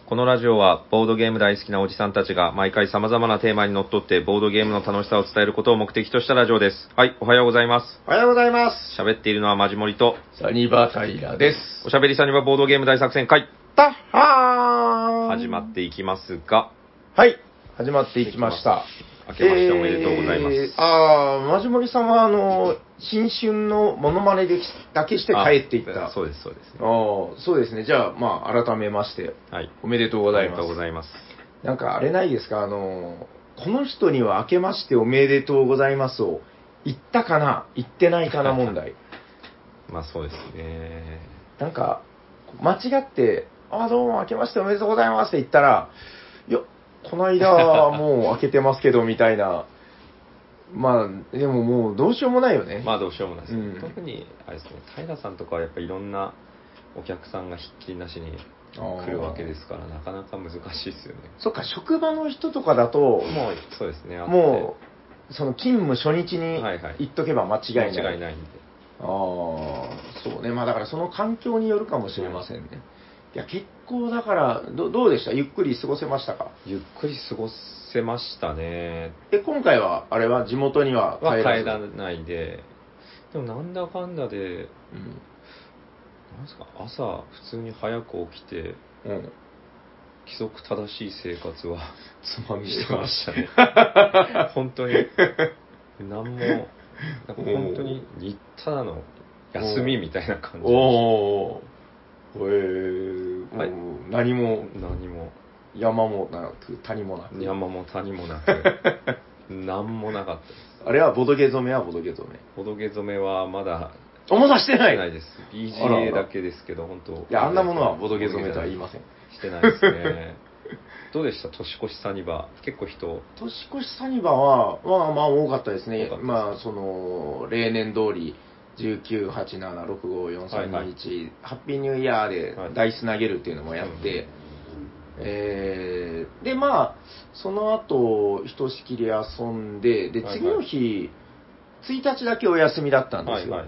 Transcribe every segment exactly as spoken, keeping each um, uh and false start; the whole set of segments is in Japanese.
このラジオはボードゲーム大好きなおじさんたちが毎回様々なテーマにのっとってボードゲームの楽しさを伝えることを目的としたラジオです。はい、おはようございます。 おはようございます。 喋っているのはマジモリとサニバタイラです。 おしゃべりサニバボードゲーム大作戦会たっはー始まっていきますが、 はい、始まっていきました。 明けましておめでとうございます。えー、 あー、マジモリさんはあの、新春のモノマネでだけして帰っていった。 そうです、そうです、ね。 ああ、そうですね。じゃあ、まあ、改めまして、はい、おめでとうございます。 おめでとうございます。 なんかあれないですか、あの、この人には明けましておめでとうございますを言ったかな、言ってないかな問題。 まあそうですね。 なんか、間違って、あ、どうも明けましておめでとうございますって言ったら、いや、この間はもう明けてますけどみたいな。まあ、でももうどうしようもないよね。 まあどうしようもないです、ね、 うん、 特に、あれですね、平さんとかはやっぱりいろんなお客さんがひっきりなしに来るわけですから、なかなか難しいですよね。 そっか、職場の人とかだと、もう、 そうですね、 もう、その勤務初日に言っとけば間違いない。 はいはい、間違いないんで。 ああ、そうね。まあだからその環境によるかもしれませんね。うん、いや、結構だからど、どうでした？ゆっくり過ごせましたか？ ゆっくり過ごせましたね。 で、今回は、あれは地元には帰ら帰らないで、でもなんだかんだで、うん、なんですか、朝普通に早く起きて、うん、規則正しい生活はつまみしてましたね。本当に。なんも、なんか本当にただの休みみたいな感じでした。 おー。へー、はい、何も、 何も。 山もなく、谷もなく。 山も谷もなく。何もなかったです。あれはボドゲ染めはボドゲ染め。 ボドゲ染めはまだ、 あ、まだしてない。 してないです。ビージーエー だけですけど、本当。 いや、あんなものはボドゲ染めとは言いません。 してないですね。どうでした年越しサニバ？結構人。 年越しサニバは、まあまあ多かったですね。すまあ、その、例年通り、じゅうく、はち、なな、ろく、ご、よん、さん、に、いち、はいはい、ハッピーニューイヤーでダイス投げるっていうのもやって、はい、えー、で、まあ、その後、ひとしきり遊んで、で、次の日、はいはい、ついたちだけお休みだったんですよ。はいはい、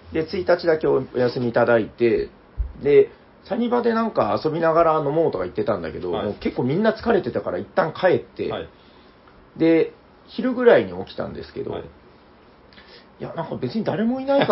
で、ついたちだけお休みいただいて、で、サニバでなんか遊びながら飲もうとか言ってたんだけど、はい、もう結構みんな疲れてたから一旦帰って、はい、で、昼ぐらいに起きたんですけど、はい、いや、なんか別に誰もいないから、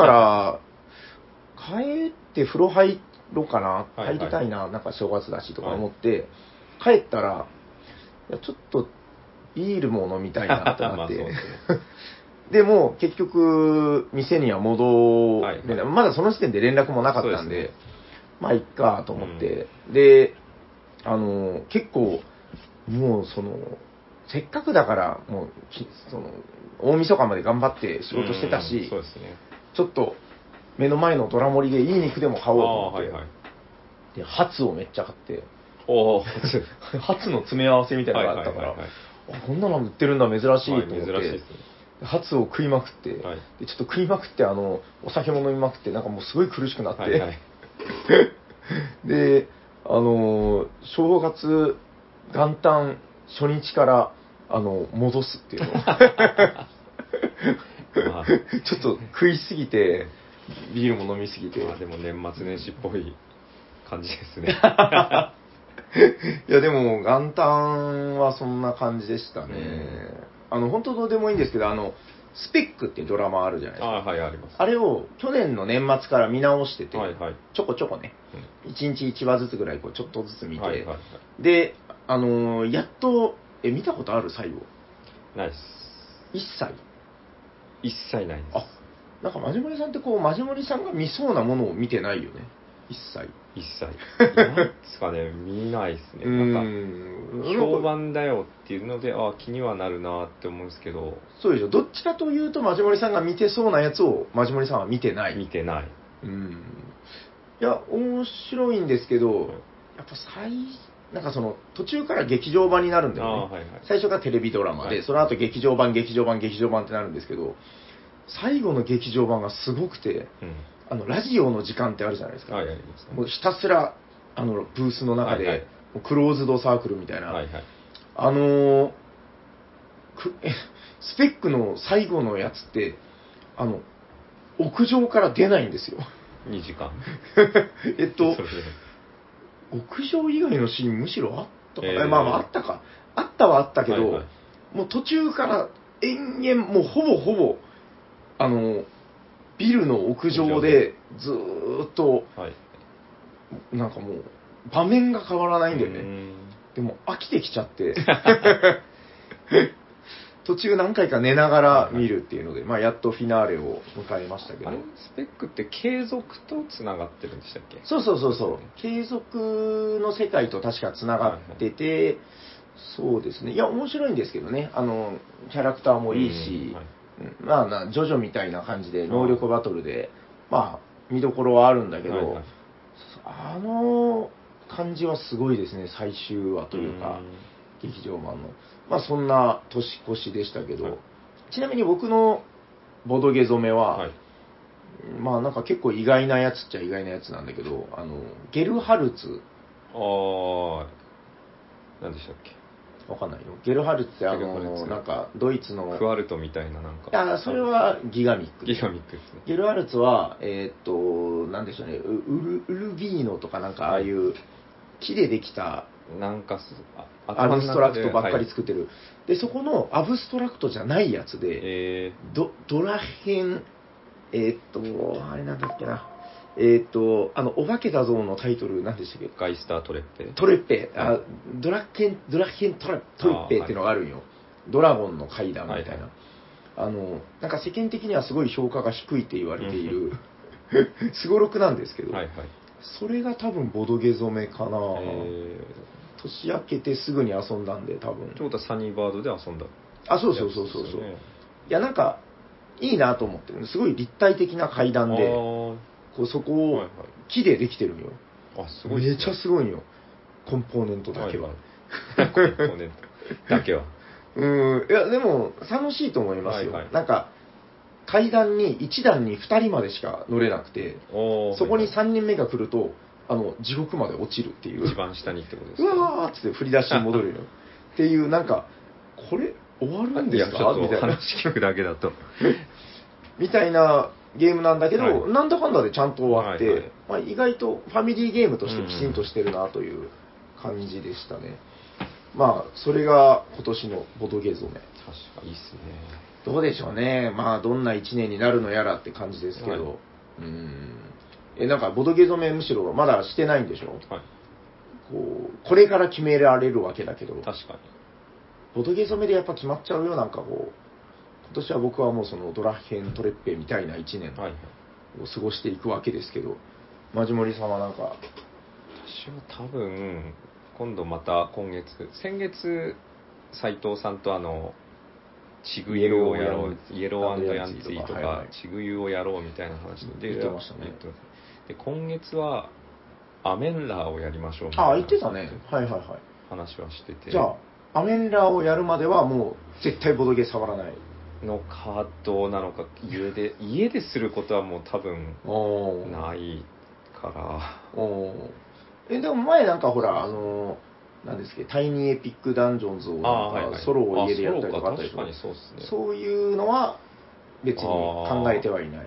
帰って風呂入ろうかな、入りたいな、はいはい、なんか正月だしとか思って、はい、帰ったら、いや、ちょっとビールも飲みたいなってなって、まあでも結局、店には戻れない、はいはい、まだその時点で連絡もなかったんで、まあ、いっかと思って、うん、で、あの、結構、もうその、せっかくだから、もう、その、大晦日まで頑張って仕事してたし、 そうですね、 ちょっと、目の前のドラ盛りでいい肉でも買おうと思って、はいはい、で、ハツをめっちゃ買って、 おハツの詰め合わせみたいなのがあったから、はいはいはいはい、あ、こんなの売ってるんだ、珍しいと思って、はい、珍しいですね、ハツを食いまくって、はい、でちょっと食いまくって、あの、お酒も飲みまくって、なんかもうすごい苦しくなって、はいはい、で、あの、正月元旦初日から、あの、戻すっていうのを、まあ、ちょっと食いすぎて、ビールも飲みすぎて。 まあでも年末年始っぽい感じですね。 いやでも元旦はそんな感じでしたね。あの本当どうでもいいんですけど、あのスペックっていうドラマあるじゃないですか。 あ、はい、あります。 あれを去年の年末から見直してて、はいはい、ちょこちょこね、うん、いちにちいちわずつぐらいこうちょっとずつ見て、はいはいはい、で、あのー、やっとえ見たことある最後？ ないです。 一切一切ないです。 あ、なんかマジモリさんってこうマジモリさんが見そうなものを見てないよね。一切。 一切。なんですかね、見ないですね。なんか、評判だよっていうので、あ、気にはなるなって思うんですけど。 そうでしょ。どっちかというと、マジモリさんが見てそうなやつを、マジモリさんは見てない。 見てない。 うん。いや、面白いんですけど、うん、やっぱ最、なんかその、途中から劇場版になるんだよね。はいはい、最初がテレビドラマで、はい、その後劇場版、劇場版、劇場版ってなるんですけど、最後の劇場版がすごくて、うん、あのラジオの時間ってあるじゃないですか。はい、ありますね。もうひたすらあのブースの中で、はいはい、クローズドサークルみたいな、はいはい、あのー、スペックの最後のやつってあの屋上から出ないんですよ。 にじかん。 えっと屋上以外のシーンむしろあったかな、 えーまあまああったか。あったはあったけど、 はいはいもう途中から延々、もうほぼほぼ、あの、ビルの屋上でずーっと、 はい。 なんかもう、場面が変わらないんだよね。 うーんでも飽きてきちゃって、途中何回か寝ながら見るっていうので、まあやっとフィナーレを迎えましたけど。 あれ、スペックって継続とつながってるんでしたっけ？ そうそうそうそう、 ですよね継続の世界と確かつながってて、そうですね。いや、面白いんですけどね。あの、キャラクターもいいし、 うんはいうんまあな、ジョジョみたいな感じで、能力バトルで、まあ、見どころはあるんだけど、 はいはいあの感じはすごいですね、最終話というか、 ーん劇場版の。まあ、そんな年越しでしたけど、 はいちなみに僕のボドゲ染めは、 はい。 まあなんか結構意外なやつっちゃ意外なやつなんだけど、あの、ゲルハルツ、 あー、何でしたっけ？ わかんないよ。ゲルハルツってあゲルハルの、 ツなんかドイツの、 クワルトみたいななんか。 いや、それはギガミック。 ギガミックですね。 ゲルハルツは、えーっと、なんでしょうね、ウウルウルビーノとかなんかああいう木でできたなんかす、あアブストラクトばっかりはい作ってる。で、そこのアブストラクトじゃないやつで、 えドドラヘン、えーっと、あれなんだっけな。えーっと、あの、お化けだぞのタイトルなんでしたっけ？ ー、ガイスタートレッペ。 トレッペ、あドラッケン、ドラッケントレトレッペっていうのがあるんよ。ドラゴンの階段みたいな。 はいはいあの、なんか世間的にはすごい評価が低いって言われている、すごろくなんですけど、 はいはい。 それが多分ボドゲ染めかな、 え年明けてすぐに遊んだんで、多分ー、。ってことはサニーバードで遊んだ。 あ、そうそうそうそうそう。 やつですよねいや、なんか、いいなと思ってる。すごい立体的な階段で、 あーこうそこをはいはい木でできてるんよ。 あ、すごいめちゃすごいんよ。コンポーネントだけは。 はいはいコンポーネントだけは。 うん、いや、でも、楽しいと思いますよ。 はいはいなんか、階段にいち段にふたりまでしか乗れなくて、 おーそこにはいはさんにんめが来ると、あの、地獄まで落ちるってい。 いう一番下にってことですうか？ わーっつって振り出しに戻るよ。っていう、なんか、これ、終わるんですいや、ちょっとかみたいな。 話聞くだけだと。 みたいなゲームなんだけど、 はいなんだかんだでちゃんと終わって、 はいはいまあ、意外とファミリーゲームとしてきちんとしてるなという感じでしたね。まあ、それが今年のボドゲ染め。 確かいいっすね。 どうでしょうね。まあ、どんないちねんになるのやらって感じですけど。 はい、 うーん。え、なんか、ボドゲ染めむしろまだしてないんでしょ？ はい。 こう、これから決められるわけだけど。 確かに。 ボドゲ染めでやっぱ決まっちゃうよ。なんかこう、今年は僕はもうそのドラヘントレッペみたいないちねんはいはい。 を過ごしていくわけですけど、マジモリさんはなんか、 私は多分、今度また今月、先月、斉藤さんとあの、チグユをやろう、イエローヤンツィとかはいはい、 チグユをやろうみたいな話で、 言ってましたね言ってますで、今月は、アメンラーをやりましょうみたいな。 ああ、言ってたね。はいはいはい。 話はしてて。 じゃあ、アメンラーをやるまではもう絶対ボドゲ触らない。 のかどうなのか、家で、家ですることはもう多分、 おーないから。 おーえ、でも前なんかほら、あのー、なんですっけ、タイニーエピックダンジョンズをあー、 なんはいはい。 かソロを家でやったりとあかあったでしょ。 ソロか確かにそうっすね。 そういうのは別に考えてはいない。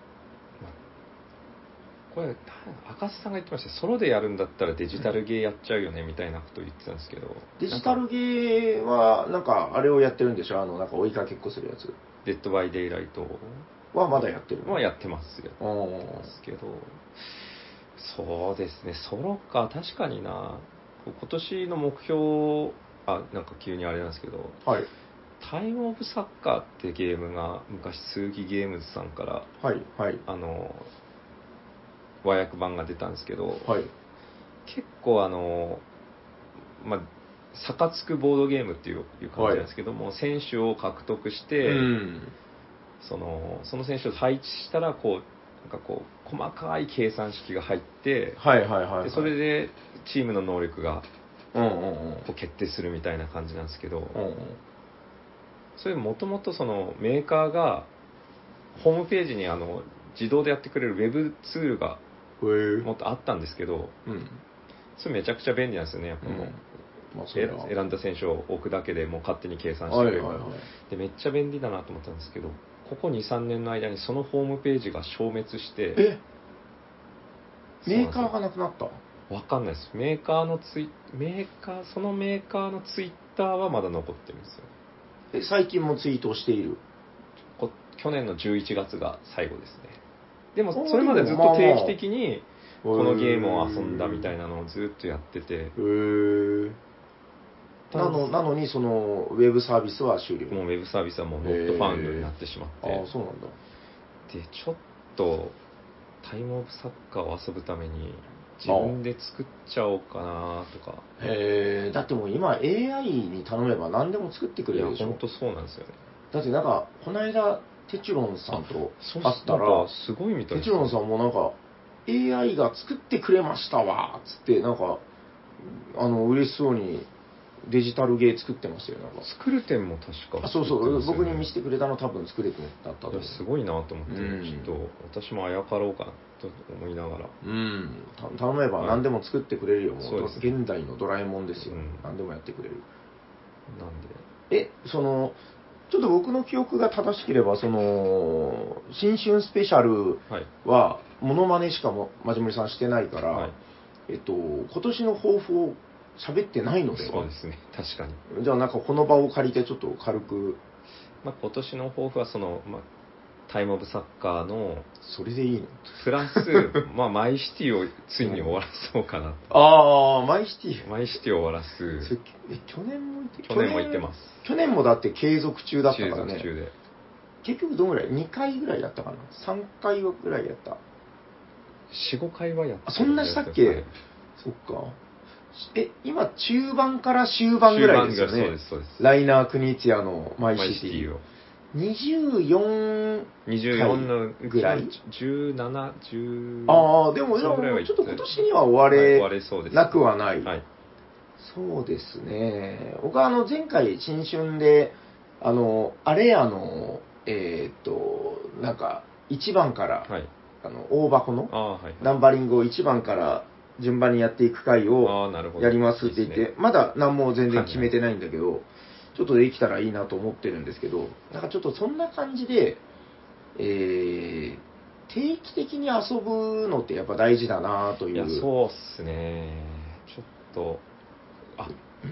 これ、赤瀬さんが言ってましたソロでやるんだったらデジタルゲーやっちゃうよねみたいなことを言ってたんですけど。 デジタルゲーは、なんか、あれをやってるんでしょあの、なんか追いかけっこするやつ。 デッドバイデイライトはまだやってるはやってますよ。 おやってますけど。そうですね、ソロか、確かにな。今年の目標、あ、なんか急にあれなんですけど、 はい。 タイムオブサッカーってゲームが昔鈴木ゲームズさんからはい、はい。 あの和訳版が出たんですけど、 はい。 結構あのまあ差がつくボードゲームっていういう感じなんですけども、選手を獲得しうて、 ん。 そのその選手を配置したらこうなんかこう細かい計算式が入って、 はいはいはい、はい。 でそれでチームの能力がうんうんうん。 こう決定するみたいな感じなんですけど、 うんうん。 それもともとそのメーカーがホームページにあの自動でやってくれるウェブツールがもっとあったんですけど、 うん。 それめちゃくちゃ便利なんですよね。やっぱもう、 うんまあ、それはえ選んだ選手を置くだけでもう勝手に計算してくれる、 はいはいはい、 でめっちゃ便利だなと思ったんですけど、ここ にさんねんの間にそのホームページが消滅して、 えメーカーがなくなったわかんないです。メーカーのツイ、メーカー、そのメーカーのツイッターはまだ残ってるんですよ。 え、最近もツイートをしている？ こ去年のじゅういちがつが最後ですね。でも、それまでずっと定期的に、このゲームを遊んだみたいなのをずっとやってて。へー。なの、なのに、その、ウェブサービスは終了。 もうウェブサービスはもうノットファウンドになってしまって。 ああ、そうなんだ。 で、ちょっと、タイムオブサッカーを遊ぶために、自分で作っちゃおうかなとか。 へえ、だってもう今 エーアイ に頼めば何でも作ってくれるでしょ。 いや、ほんとそうなんですよね。 だってなんか、この間、テチュロンさんと会ったら、 すごいみたいですね。 テチュロンさんもなんか、エーアイ が作ってくれましたわ、つって、なんか、あの、嬉しそうにデジタルゲー作ってましたよ、なんか。 作る点も確か、 あ、そうそう、僕に見せてくれたの多分作れてだったと思う。 すごいなと思って、うん、ちょっと私もあやかろうかなと思いながら。 うん、頼めば何でも作ってくれるよ、はい、もう、 う現代のドラえもんですよ、うん、何でもやってくれる。 なんで。 え、その、ちょっと僕の記憶が正しければ、その、新春スペシャルは、モノマネしかも、まじもりさんしてないから、はい、えっと、今年の抱負を喋ってないのでは？ そうですね、確かに。 じゃあなんかこの場を借りてちょっと軽く。 まあ、今年の抱負はその、まあ、タイムオブサッカーの、 それでいいの？ プラス、まあ、マイシティをついに終わらそうかなと。 ああ、マイシティ。 マイシティを終わらす。 え、去年も行って去年も行ってます。 去年もだって継続中だったからね。 継続中で。 結局どんぐらい ?に 回ぐらいやったかな ?さん 回ぐらいやった。 よん、ごかいはやった。 あ、そんなしたっけ、はい、そっか。え、今、中盤から終盤ぐらいですよね。 そうです、そうです。 ライナー・クニツィアのマイシティ。 を。 にじゅうよんにじゅうよんのぐらいじゅうなな、じゅうああ、でも、でもちょっと今年には終われ、はい、なくはない。はい、そうですね。僕はあの、前回新春で、あの、あれあの、えー、っと、なんか、いちばんから、はい、あの、大箱の、はいはい、ナンバリングをいちばんから順番にやっていく回をやりますって言って、いいね、まだ何も全然決めてないんだけど、はいはい、ちょっとできたらいいなと思ってるんですけど、なんかちょっとそんな感じで、えー、定期的に遊ぶのってやっぱ大事だなという。 いや、そうっすね。ちょっと、あ、うん、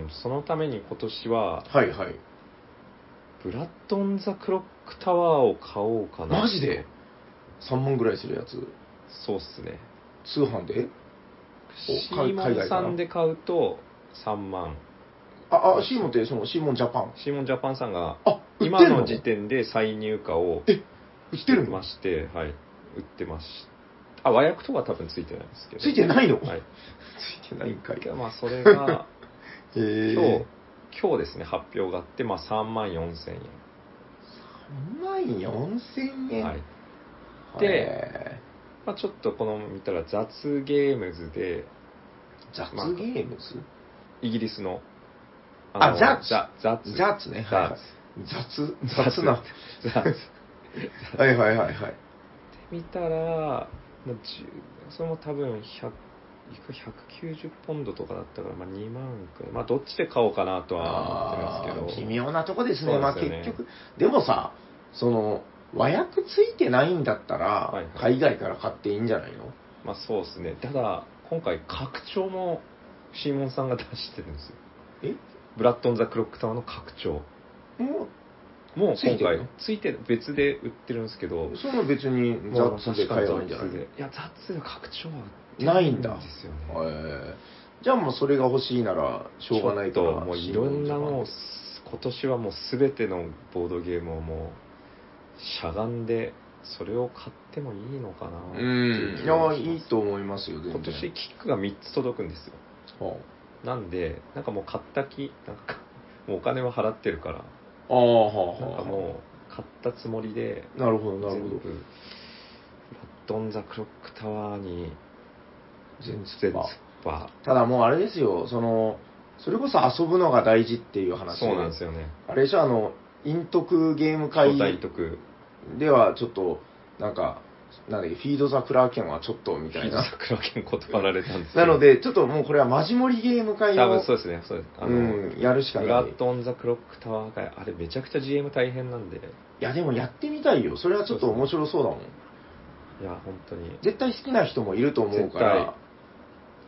そのために今年は、 はいはい。 ブラッド・オン・ザ・クロック・タワーを買おうかな。 マジで ?さんまんぐらいするやつ？ そうっすね。 通販で？ シーモンさんで買うとさんまん。 あ、あ、シーモンってそのシーモンジャパン。 シーモンジャパンさんが、 あ、 今の時点で再入荷をしてまして、はい、売ってます。あ、和訳とか多分ついてないんですけど。 ついてないの？ はい。 ついてないんかい。 まあ、それが、 えー、 今日、今日ですね、発表があって、まあ、さんまんよんせんえん。 さんまんよんせんえん？ はい。で、まあ、ちょっとこの見たら雑ゲームズで、 雑ゲームズ、まあ、イギリスの、 あ、あザッツ。 ザッツ。 ザッツね。 ザッツ。 雑、雑な。 ザッツ。 はいはいはいはい。で見たら、それも多分ひゃく、ひゃくきゅうじゅうポンドとかだったから、まあ、にまんくらい。まあ、どっちで買おうかなとは思ってるんですけど。 微妙なとこですね。ですね、まあ結局。でもさ、その、和訳ついてないんだったら、はいはい、海外から買っていいんじゃないの？ まあそうですね。ただ、今回、拡張もシーモンさんが出してるんですよ。 えブラッド・オン・ザ・クロックタワーの拡張。もう、もう今回、ついてる、別で売ってるんですけど。 その別にザッツで買えばいいんじゃない？いや、ザッツで拡張はないんだ。 ですよね。 えー、じゃあもうそれが欲しいならしょうがないから。 もういろんなもう今年はもう全てのボードゲームをもうしゃがんでそれを買ってもいいのかなっていう気がします。 うん、いやいいと思いますよ。 今年キックがみっつ届くんですよ。はあ、なんでなんかもう買った気なんかもうお金は払ってるから。ああ、はあ、 なんかもう買ったつもりで。 なるほどなるほど。 全部ブラッド・オン・ザ・クロックタワーに全突破。 破。 ただもうあれですよ、その、それこそ遊ぶのが大事っていう話で。 そうなんですよね。 あれでしょ、あの、陰徳ゲーム会ではちょっと、なんか、なんだっけ、フィード・ザ・クラーケンはちょっとみたいな。 フィード・ザ・クラーケン断られたんですけど。なので、ちょっともうこれはマジモリゲーム会を。 多分そうですね、そうです。 あの、うん、やるしかない。 ブラッド・オン・ザ・クロックタワーが、あれめちゃくちゃ ジーエム 大変なんで。いや、でもやってみたいよ。それはちょっと面白そうだもん。 いや、本当に。 絶対好きな人もいると思うから。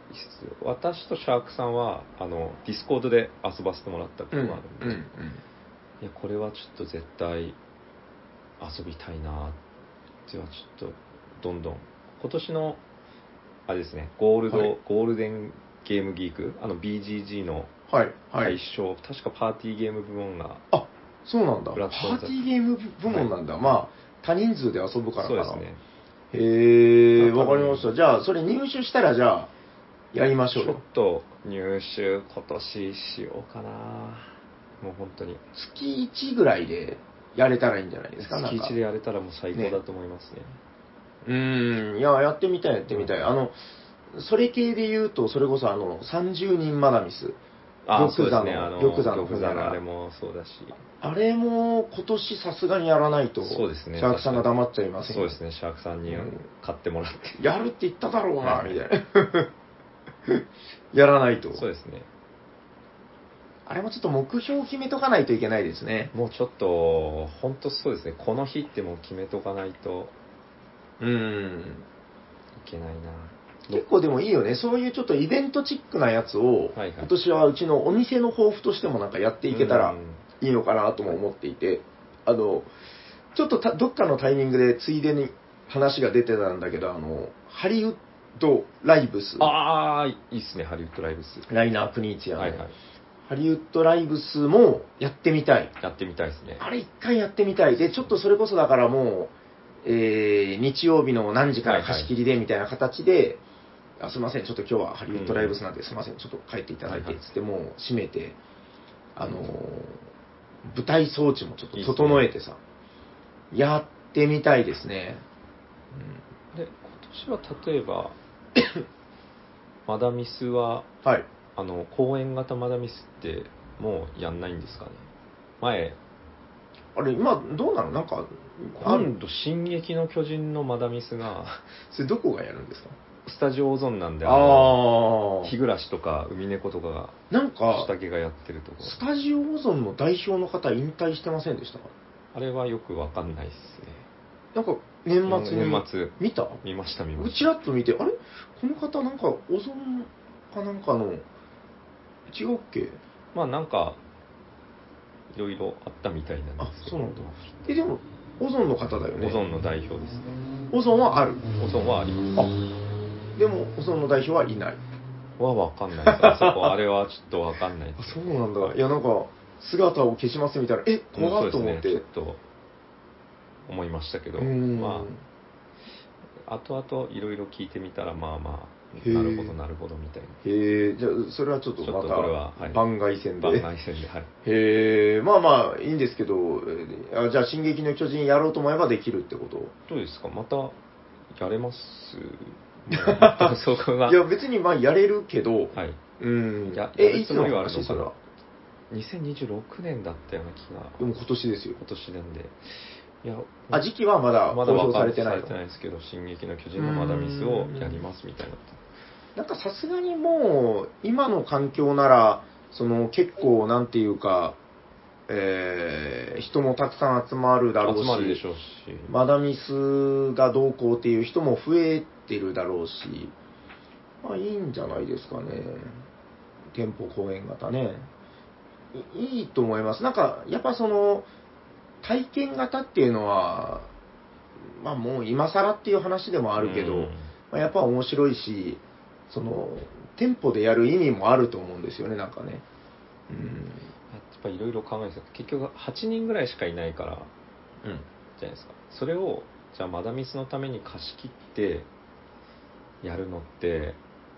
私とシャークさんはあのディスコードで遊ばせてもらったことがあるんで、 うんうんうん、 いやこれはちょっと絶対遊びたいなってはちょっとどんどん今年のあれですねゴールド、はい、ゴールデンゲームギークあの ビージージー の大賞、はいはい、確かパーティーゲーム部門があそうなんだパーティーゲーム部門なんだ、はい、まあ多人数で遊ぶからかなそうですねへえわかりましたじゃあそれ入手したらじゃあやりましょうよちょっと入手今年しようかなもう本当に月いちぐらいでやれたらいいんじゃないですか月いちでやれたらもう最高だと思いますね、ねうーんいややってみたいやってみたい、うん、あのそれ系で言うとそれこそあのさんじゅうにんマダミスあそうですねあの玉座の玉座のあれもそうだしあれも今年さすがにやらないとそうですねシャークさんが黙っちゃいませんそうですねシャークさんに買ってもらって、 うん、やるって言っただろうな、はい、みたいなやらないとそうですねあれもちょっと目標を決めとかないといけないですねもうちょっと本当そうですねこの日ってもう決めとかないとうーんいけないな結構でもいいよねそういうちょっとイベントチックなやつを、はいはい、今年はうちのお店の抱負としてもなんかやっていけたらいいのかなとも思っていてあのちょっとたどっかのタイミングでついでに話が出てたんだけどあのハリウッドライブスああいいっすねハリウッドライブスライナー・プニーツィアの、 はいはい、 ハリウッドライブスもやってみたいやってみたいですねあれ一回やってみたいでちょっとそれこそだからもう、えー、日曜日の何時から貸し切りでみたいな形で、はいはいあすいませんちょっと今日はハリウッドライブスなんで、うん、すいませんちょっと帰っていただいてつってもう閉めてあのー、舞台装置もちょっと整えてさいい、ね、やってみたいですね、 うん、で今年は例えばマダミスは、 はい、 あの公演型マダミスってもうやんないんですかね前あれ今どうなのなんか今度進撃の巨人のマダミスがそれどこがやるんですかスタジオオゾンなんであの日暮とか海猫とかがなんか下着がやってるところスタジオオゾンの代表の方引退してませんでしたかあれはよくわかんないっすねなんか年末に年末見た見ました見ましたちらっと見てあれこの方なんかオゾンかなんかの違うっけまあなんかいろいろあったみたいなんですけどあそうなんだえでもオゾンの方だよねオゾンの代表ですねオゾンはあるオゾンはありますあでもオゾンの代表はいないはわかんないですあそこあれはちょっとわかんないです、 ね、そうなんだいやなんか姿を消しますみたいなえ怖いと思って、 うん、そうですねちょっと思いましたけどまあ後々いろいろ聞いてみたらまあまあなるほどなるほどみたいなへえじゃあそれはちょっとまた番外編で番外編ではいへえまあまあいいんですけどあじゃあ「進撃の巨人」やろうと思えばできるってことどうですかまたやれますそこがいや別にまあやれるけど、 はい、 うんやえいつの話それはにせんにじゅうろくねんだったような気がでも今年ですよ今年なんでいやあ時期はまだ公表されてないまだされてないですけど「進撃の巨人」のマダミスをやりますみたいななんかさすがにもう今の環境ならその結構なんていうかえー、人もたくさん集まるだろうし、 集まるでしょうしマダミスがどうこうっていう人も増えてるだろうし、まあいいんじゃないですかね。店舗公演型ね。いいと思います。なんか、やっぱその、体験型っていうのは、まあもう今更っていう話でもあるけど、まあ、やっぱ面白いし、その、店舗でやる意味もあると思うんですよね、なんかね。うんやっぱいろいろ考えてた結局はちにんぐらいしかいないから、うん、じゃないですかそれをじゃあマダミスのために貸し切ってやるのって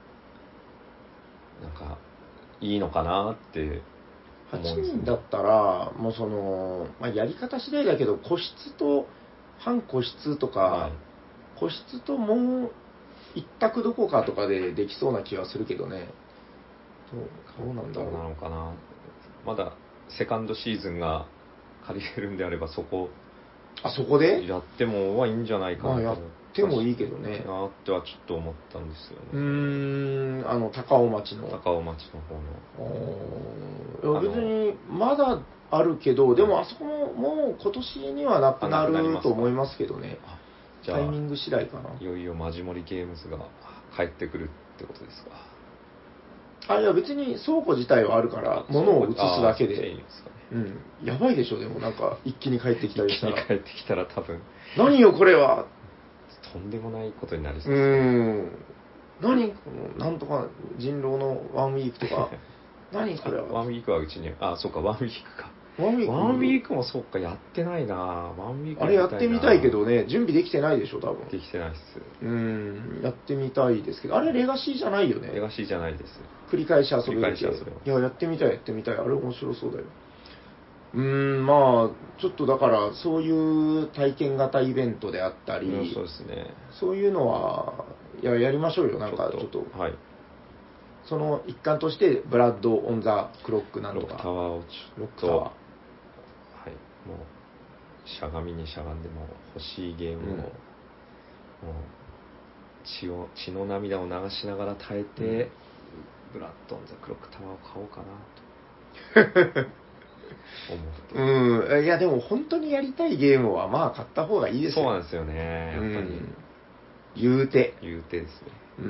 なんかいいのかなって思うんです、ね、 はちにんだったらもうその、まあ、やり方次第だけど個室と半個室とか、はい、個室ともう一択どこかとかでできそうな気はするけどねどう、どうなんだろうどうなのかなまだセカンドシーズンが借りれるんであればそこあそこでやってもはいいんじゃないかな、まあ、 やってもいいけどねなってはちょっと思ったんですよねうーんあの高尾町の高尾町の方のいや別にまだあるけどでもあそこももう今年にはなくなると思いますけどねタイミング次第かないよいよマジモリゲームズが帰ってくるってことですかあ、いや別に倉庫自体はあるから、物を移すだけで。 いいですかね。 うん。やばいでしょ、でもなんか、一気に帰ってきたりしたら。 一気に帰ってきたら多分。 何よ、これは。 とんでもないことになりそううですね。 ーん。何この、なんとか人狼のワンウィークとか。何これは。 ワンウィークはうちに、あ、そうか、ワンウィークか。 ワンウィークワンウィークもそうか、やってないなワンウィークあれやってみたいけどね、準備できてないでしょ、多分。 できてないっす。 うーん、やってみたいですけど、あれレガシーじゃないよね。 レガシーじゃないです。 繰り返し遊べる繰り返し遊べます。 いや、やってみたい、やってみたい。あれ面白そうだよ。うーん、まあ、ちょっとだから、そういう体験型イベントであったり、 うん、そうですね。 そういうのは、いや、やりましょうよ、なんかちょっと。 はい。 その一環として、ブラッド・オン・ザ・クロックなんとか。 ロックタワーをちょっと、はい、もう、しゃがみにしゃがんでも欲しいゲームを、うん、もう血を、血の涙を流しながら耐えて、うん、ブラッド・オン・ザ・クロックタワーを買おうかなと。 思ってうん、いやでも本当にやりたいゲームはまあ買った方がいいですよ。 そうなんですよね、やっぱり。うん、 言うて。 言うてですね。 うん、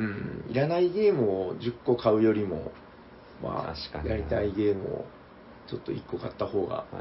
いらないゲームをじゅっこ買うよりも、まあ、やりたいゲームをちょっといっこ買った方が、はい、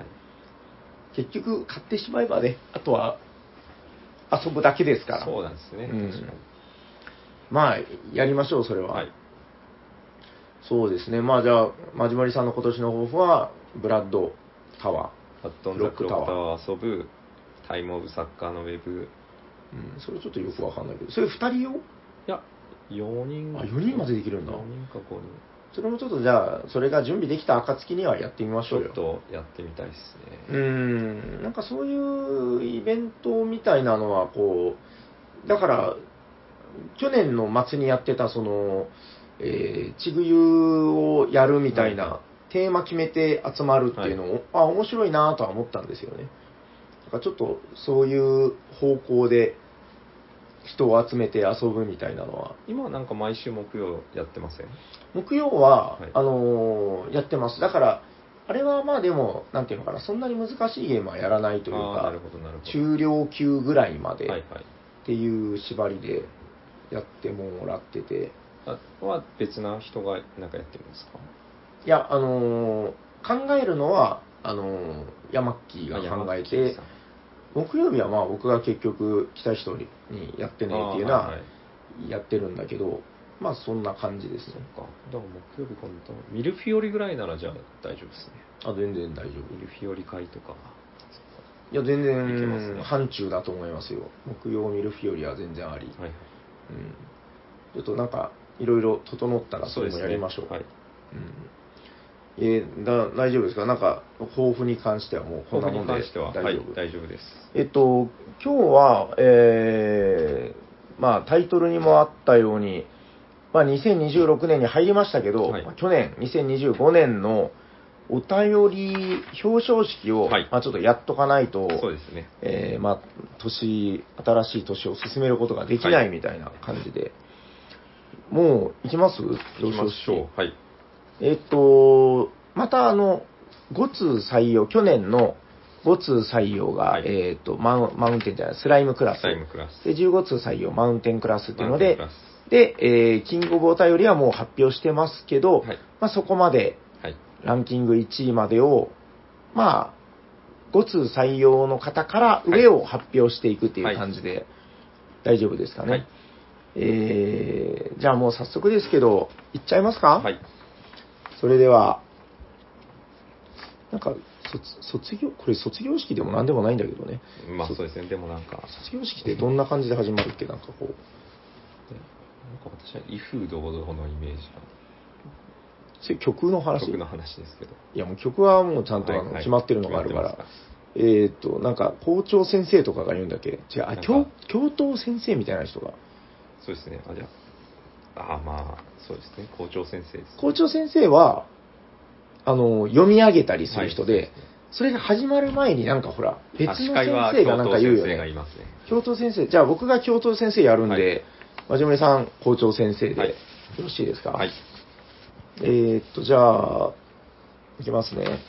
結局買ってしまえばね、あとは遊ぶだけですから。 そうなんですね、うん、確かに。 まあ、やりましょう、それは。はい、そうですね、まあじゃあ、まじまりさんの今年の抱負は、ブラッドタワー。 ブラッド・オン・ザ・クロックタワーを遊ぶ、タイム・オブ・サッカーのウェブ。 うん、それちょっとよくわかんないけど、それふたり用？いや、よにん。 あ、よにんまでできるんだ。 よにんかごにん。 それもちょっとじゃあ、それが準備できた暁にはやってみましょうよ。 ちょっとやってみたいですね。 うーん、なんかそういうイベントみたいなのは、こう、だから、去年の末にやってた、その、えー、ちぐゆをやるみたいな、はい、テーマ決めて集まるっていうのを、はい、あ、面白いなとは思ったんですよね。だからちょっとそういう方向で人を集めて遊ぶみたいなのは。 今なんか毎週木曜やってません？ 木曜は、はい、あのー、やってます。だから、あれはまあでも、なんていうのかな、そんなに難しいゲームはやらないというか、 なるほどなるほど、 中量級ぐらいまでっていう縛りでやってもらってて。 あは別な人がなんかやってるんですか？ いや、あのー、考えるのは、あのー、ヤマッキーが考えて、木曜日はまあ僕が結局来た人にやってねっていうのはやってるんだけど、まあそんな感じですね。 そっか。だから木曜日今度ミルフィオリぐらいならじゃあ大丈夫ですね。 あ、全然大丈夫。 ミルフィオリ会とか。 いや全然、ね、範疇だと思いますよ。木曜ミルフィオリは全然あり。はいはい、うん。ちょっとなんかいろいろ整ったらそれもやりましょう。うね、はい。うん。えー、だ大丈夫ですか？なんか抱負に関してはもうこんなもんで大丈夫？ はい、大丈夫です。 えっと今日は、えー、まあタイトルにもあったように、まあ、にせんにじゅうろくねんに入りましたけど、はい、まあ、去年にせんにじゅうごねんのお便り表彰式を、はい、まあ、ちょっとやっとかないと、 そうですね。 えー、まあ年新しい年を進めることができないみたいな感じで、はい、もう行きます？ 行きましょう。はい。 えっと、またあの、ご通採用、去年のご通採用が、はい、えっとマウ、マウンテンじゃない、スライムクラス。 スライムクラス。 で、じゅうご通採用、マウンテンクラスっていうので、で、えー、キングオブお便りはもう発表してますけど、はい、まあそこまで、ランキングいちいまでを、まあ、ご通採用の方から上を発表していくっていう感じで、大丈夫ですかね。はい、えー、じゃあもう早速ですけど、いっちゃいますか？はい。それでは、なんか、卒業、これ卒業式でもなんでもないんだけどね。 まあそうですね、でもなんか。 卒業式ってどんな感じで始まるっけ？なんかこう。 なんか私は威風堂々のイメージが。 それ曲の話？ 曲の話ですけど。 いやもう曲はもうちゃんとあの、はいはい、決まってるのがあるから。えっと、なんか校長先生とかが言うんだっけ？違う、あ、教、教頭先生みたいな人が。 そうですね。あ、じゃあ、あまあ、そうですね。校長先生です、ね。 校長先生は、あの、読み上げたりする人で、はい、それが始まる前になんかほら、別の先生がなんか言うよね。教頭先生、じゃあ僕が教頭先生やるんで、まじもりさん校長先生で、はい、よろしいですか？はい。えー、っと、じゃあ、いきますね。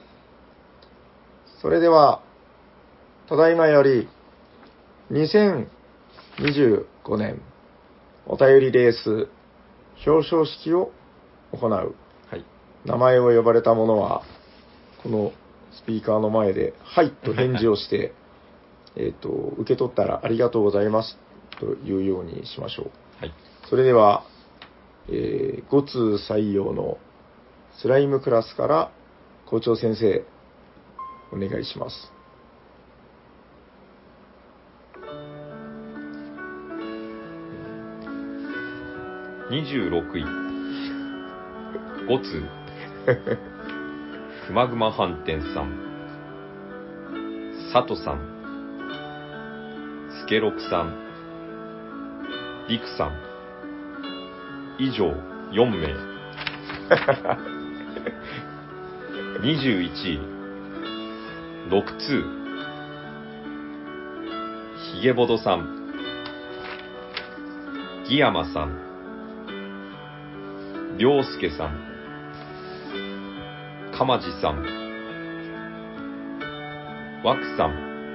それでは、ただいまより、にせんにじゅうごねん、お便りレース、表彰式を行う。 はい。 名前を呼ばれた者は、このスピーカーの前で、はいと返事をして、えっと、受け取ったらありがとうございますというようにしましょう。 はい。 それでは、えー、ご通採用のスライムクラスから校長先生、お願いします。 にじゅうろくい、ご通、くまぐま飯店さん、さとさん、すけろくさん、りくさん、以上よんめい。にじゅういちい、ろく通、ひげぼどさん、ぎやまさん、りょうすけさん、かまじさん、わくさん、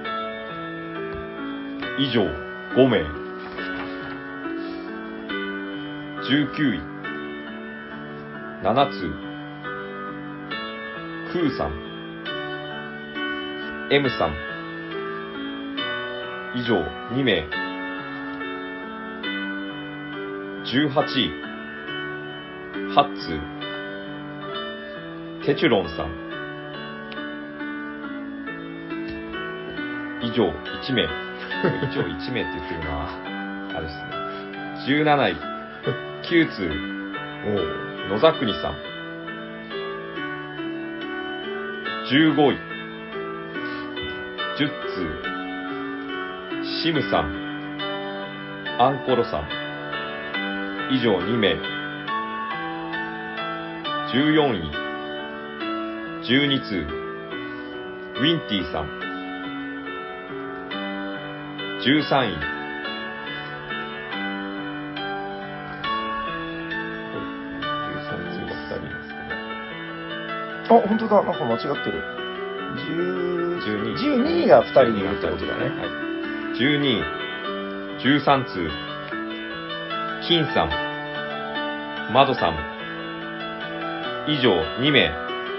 以上ごめい。じゅうきゅうい、なな通、くーさん、M さん、以上にめい。じゅうはちい、はち通、テチュロンさん、以上いちめい。以上いちめいって言ってるな。あれですね。じゅうなない、きゅう通、野ざくにさん、じゅうごい、じゅっ通、シムさん、アンコロさん、以上にめい。じゅうよんい、じゅうに通、ウィンティさん、じゅうさんい、じゅうさん通がふたりいますあ、本当だ。なんか間違ってる。じゅう、 じゅうにい。 じゅうにいがふたりいるってことだね。 はい。じゅうにい、じゅうさん通、金さん、マドさん、以上にめい。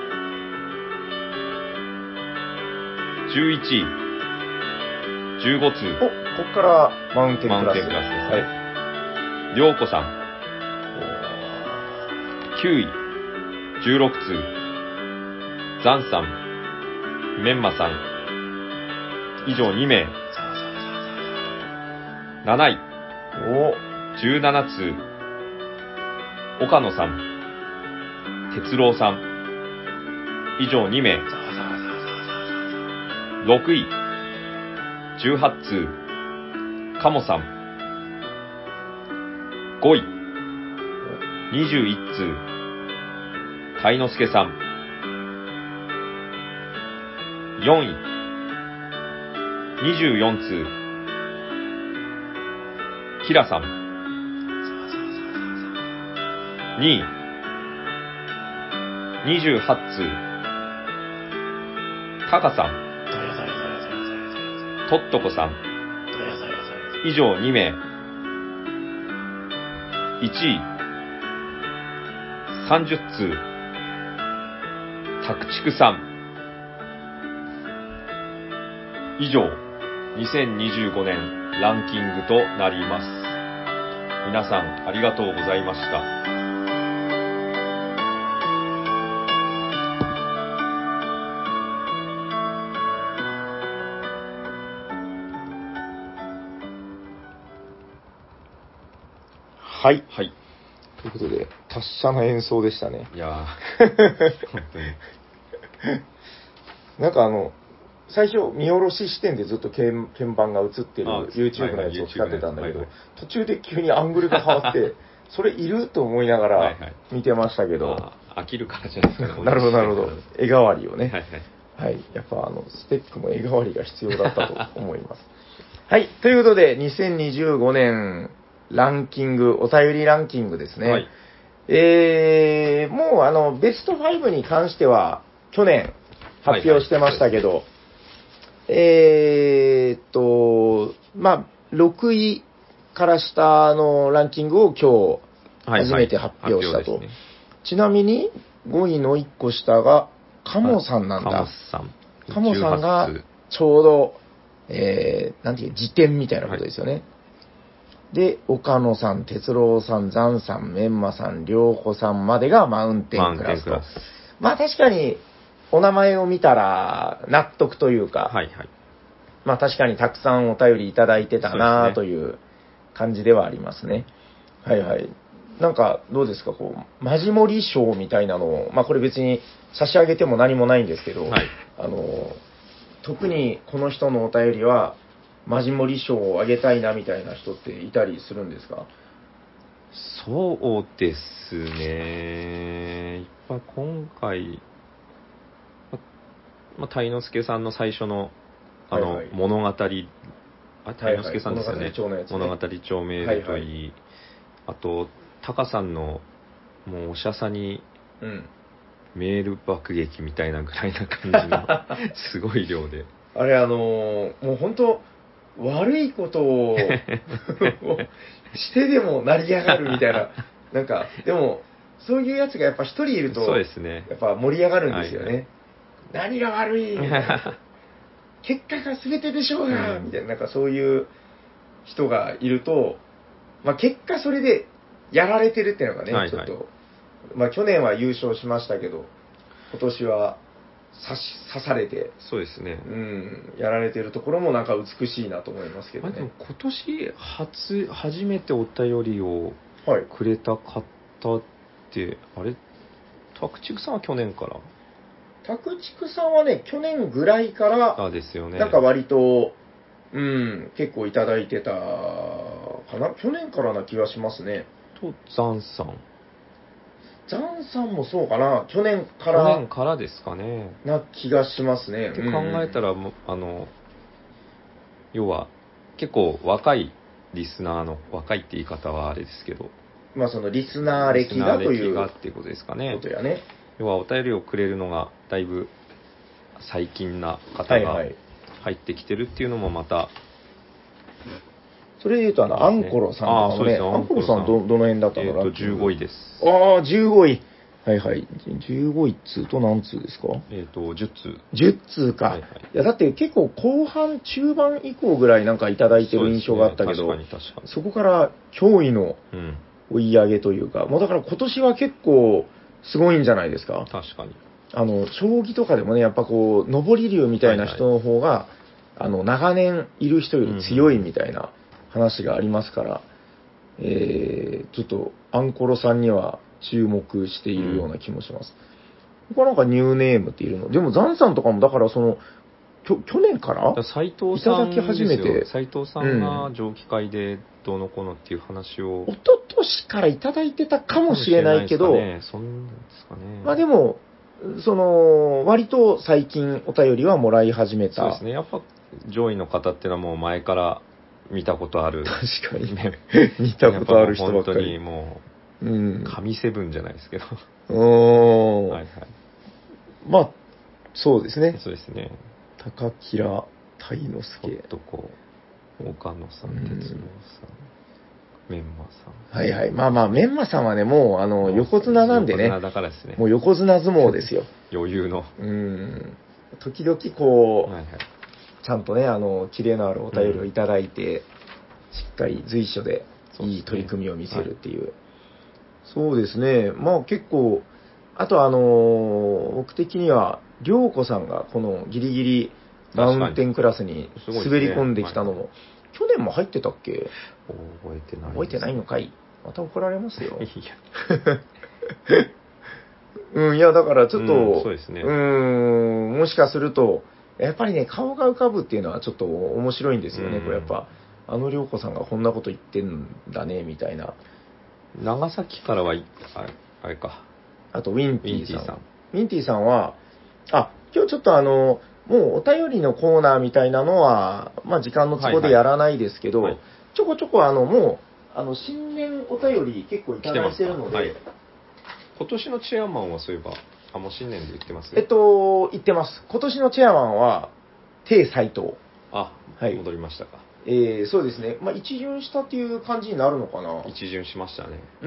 じゅういちい、じゅうご通、 お、こっからマウンテンクラス。 マウンテンクラスですね。 はい。 りょうこさん、きゅうい、じゅうろく通、ザンさん、メンマさん、以上にめい。なない、 お、 じゅうなな通、岡野さん、哲郎さん、以上にめい。ろくい、じゅうはち通、カモさん、ごい、にじゅういち通、タイノスケさん、よんい、にじゅうよん通、キラさん、にい、にじゅうはち通、タカさん、トットコさん、以上にめい。いちい、さんじゅっ通、タクチクさん、以上、にせんにじゅうごねんランキングとなります。皆さんありがとうございました。 はい。 はい。 ということで、達者な演奏でしたね。 いやー、本当に。 なんかあの、最初、見下ろし視点でずっと鍵盤が映ってる YouTube のやつを使ってたんだけど、はいはい、途中で急にアングルが変わって、それいると思いながら見てましたけど。はいはい、 飽きるからじゃないですかね。 なるほど、なるほど。絵代わりをね。 はい、 はい、はい。やっぱあの、スペックも絵代わりが必要だったと思います。はい。ということで、にせんにじゅうごねんランキング、お便りランキングですね。はい、えー、もうあの、ベストごに関しては、去年発表してましたけど、はいはい、えーっと、まあ、ろくいから下のランキングを今日初めて発表したとちなみに、ごいのいっこ下が、カモさんなんだ。 カモさん。 カモさんが、ちょうど、えー、なんていう、辞典みたいなことですよね。はい、で、岡野さん、哲郎さん、ザンさん、メンマさん、りょうこさんまでがマウンテンクラスと。スまあ確かに、お名前を見たら納得というか、 はいはい。 まあ確かにたくさんお便りいただいてたなという感じではありますね。はいはい。なんかどうですか、こう、マジモリ賞みたいなのを、まあこれ別に差し上げても何もないんですけど、はい、あの、特にこの人のお便りは、マジモリ賞をあげたいなみたいな人っていたりするんですか？ そうですね。やっぱ今回、まあ、鯛之助さんの最初の、あの、はいはい、物語、あ、鯛之助さんですよね。はいはい、物語帳メールといい、はいはい、あと、タカさんの、もうおしゃさに、うん、メール爆撃みたいなぐらいな感じの、すごい量で。 あれ、あのー、もう本当、悪いことをしてでも成り上がるみたいな、なんか、でも、そういうやつがやっぱ一人いると、 そうですね。 やっぱ盛り上がるんですよね。はいはい、何が悪いみたいな。結果が全てでしょうが、うん、みたいな、なんかそういう人がいると、まあ結果それでやられてるっていうのがね、はいはい、ちょっと、まあ去年は優勝しましたけど、今年は刺し刺されて、 そうですね。 うん、やられてるところもなんか美しいなと思いますけどね。 あ、でも今年初、初めてお便りをくれた方って、はい、あれ、タクチクさんは去年からタクチクさんはね、去年ぐらいから、 あですよね、 なんか割と、うん、結構いただいてたかな。去年からな気がしますね。 と、ザンさん。 ザンさんもそうかな。去年から。 去年からですかね。 な気がしますね。 って考えたら、うんうん、あの、要は、結構若いリスナーの、若いって言い方はあれですけど、 まあそのリスナー歴がという。 リスナー歴がっていうことですかね。 ことやね。 要はお便りをくれるのがだいぶ最近な方が入ってきてるっていうのもまた、はいはい、 それで言うとあの、アンコロさんとかもね、アンコロさんど、どの辺だったの？ えっと、じゅうごいです。 ああ、じゅうごい。はいはい。じゅうごい通と何通ですか？ えっと、じゅっ通。 じゅっ通か。はいはい、いや、だって結構後半、中盤以降ぐらいなんかいただいてる印象があったけど、そ, ね、確かに確かにそこから驚異の追い上げというか、うん、もうだから今年は結構すごいんじゃないですか？ 確かに。 あの、将棋とかでもね、やっぱこう、上り竜みたいな人の方が、はいはい、あの、長年いる人より強いみたいな話がありますから、うんうん、えー、ちょっと、アンコロさんには注目しているような気もします。うん、これなんかニューネームっているの。でも、ザンさんとかも、だからその、きょ去年から斉藤さんいただき始めて。斉藤さんが蒸気会でどうのこうのっていう話を。 一昨年からいただいてたかもしれないけど、 ね、そんなんですかね。 まあでも、その、割と最近お便りはもらい始めた。 そうですね。やっぱ上位の方っていうのはもう前から見たことある。 確かに。ね、見たことある人ばっかり。 本当にもう、うん、神セブンじゃないですけど。 おー。 はいはい。 まあ、そうですね。 そうですね。 高平太之助。 とこう、岡野さん、哲郎さん、メンマさん。 はいはい。まあまあ、メンマさんはね、もう、あの、横綱なんでね。 横綱だからですね。 もう横綱相撲ですよ。 余裕の。 うん。時々こう、はいはい、ちゃんとね、あの、キレのあるお便りをいただいて、うん、しっかり随所でいい取り組みを見せるっていう。そうですね。はい、まあ結構、あとあの、僕的には、りょうこさんがこのギリギリマウンテンクラスに滑り込んできたのも、ね、はいはい、去年も入ってたっけ？ 覚えてない、ね。 覚えてないのかい？また怒られますよ。いや。うん、いや、だからちょっと、うん、 そうですね。 うん、もしかすると、やっぱりね、顔が浮かぶっていうのはちょっと面白いんですよね。これやっぱ、あのりょうこさんがこんなこと言ってんだね、みたいな。 長崎からは、ああれか。 あと、ウィンティさん。ウィンティさんは、あ、今日ちょっとあの、もうお便りのコーナーみたいなのは、まあ時間の都合でやらないですけど、はいはい、ちょこちょこあの、もう、あの、新年お便り結構いただいてるので、はい、 今年のチェアマンはそういえば、あ、もう新年で言ってます？ えっと、言ってます。今年のチェアマンは、テイ斉藤。 あ、はい、戻りましたか。 えー、そうですね。まあ、一巡したっていう感じになるのかな。 一巡しましたね。 うん。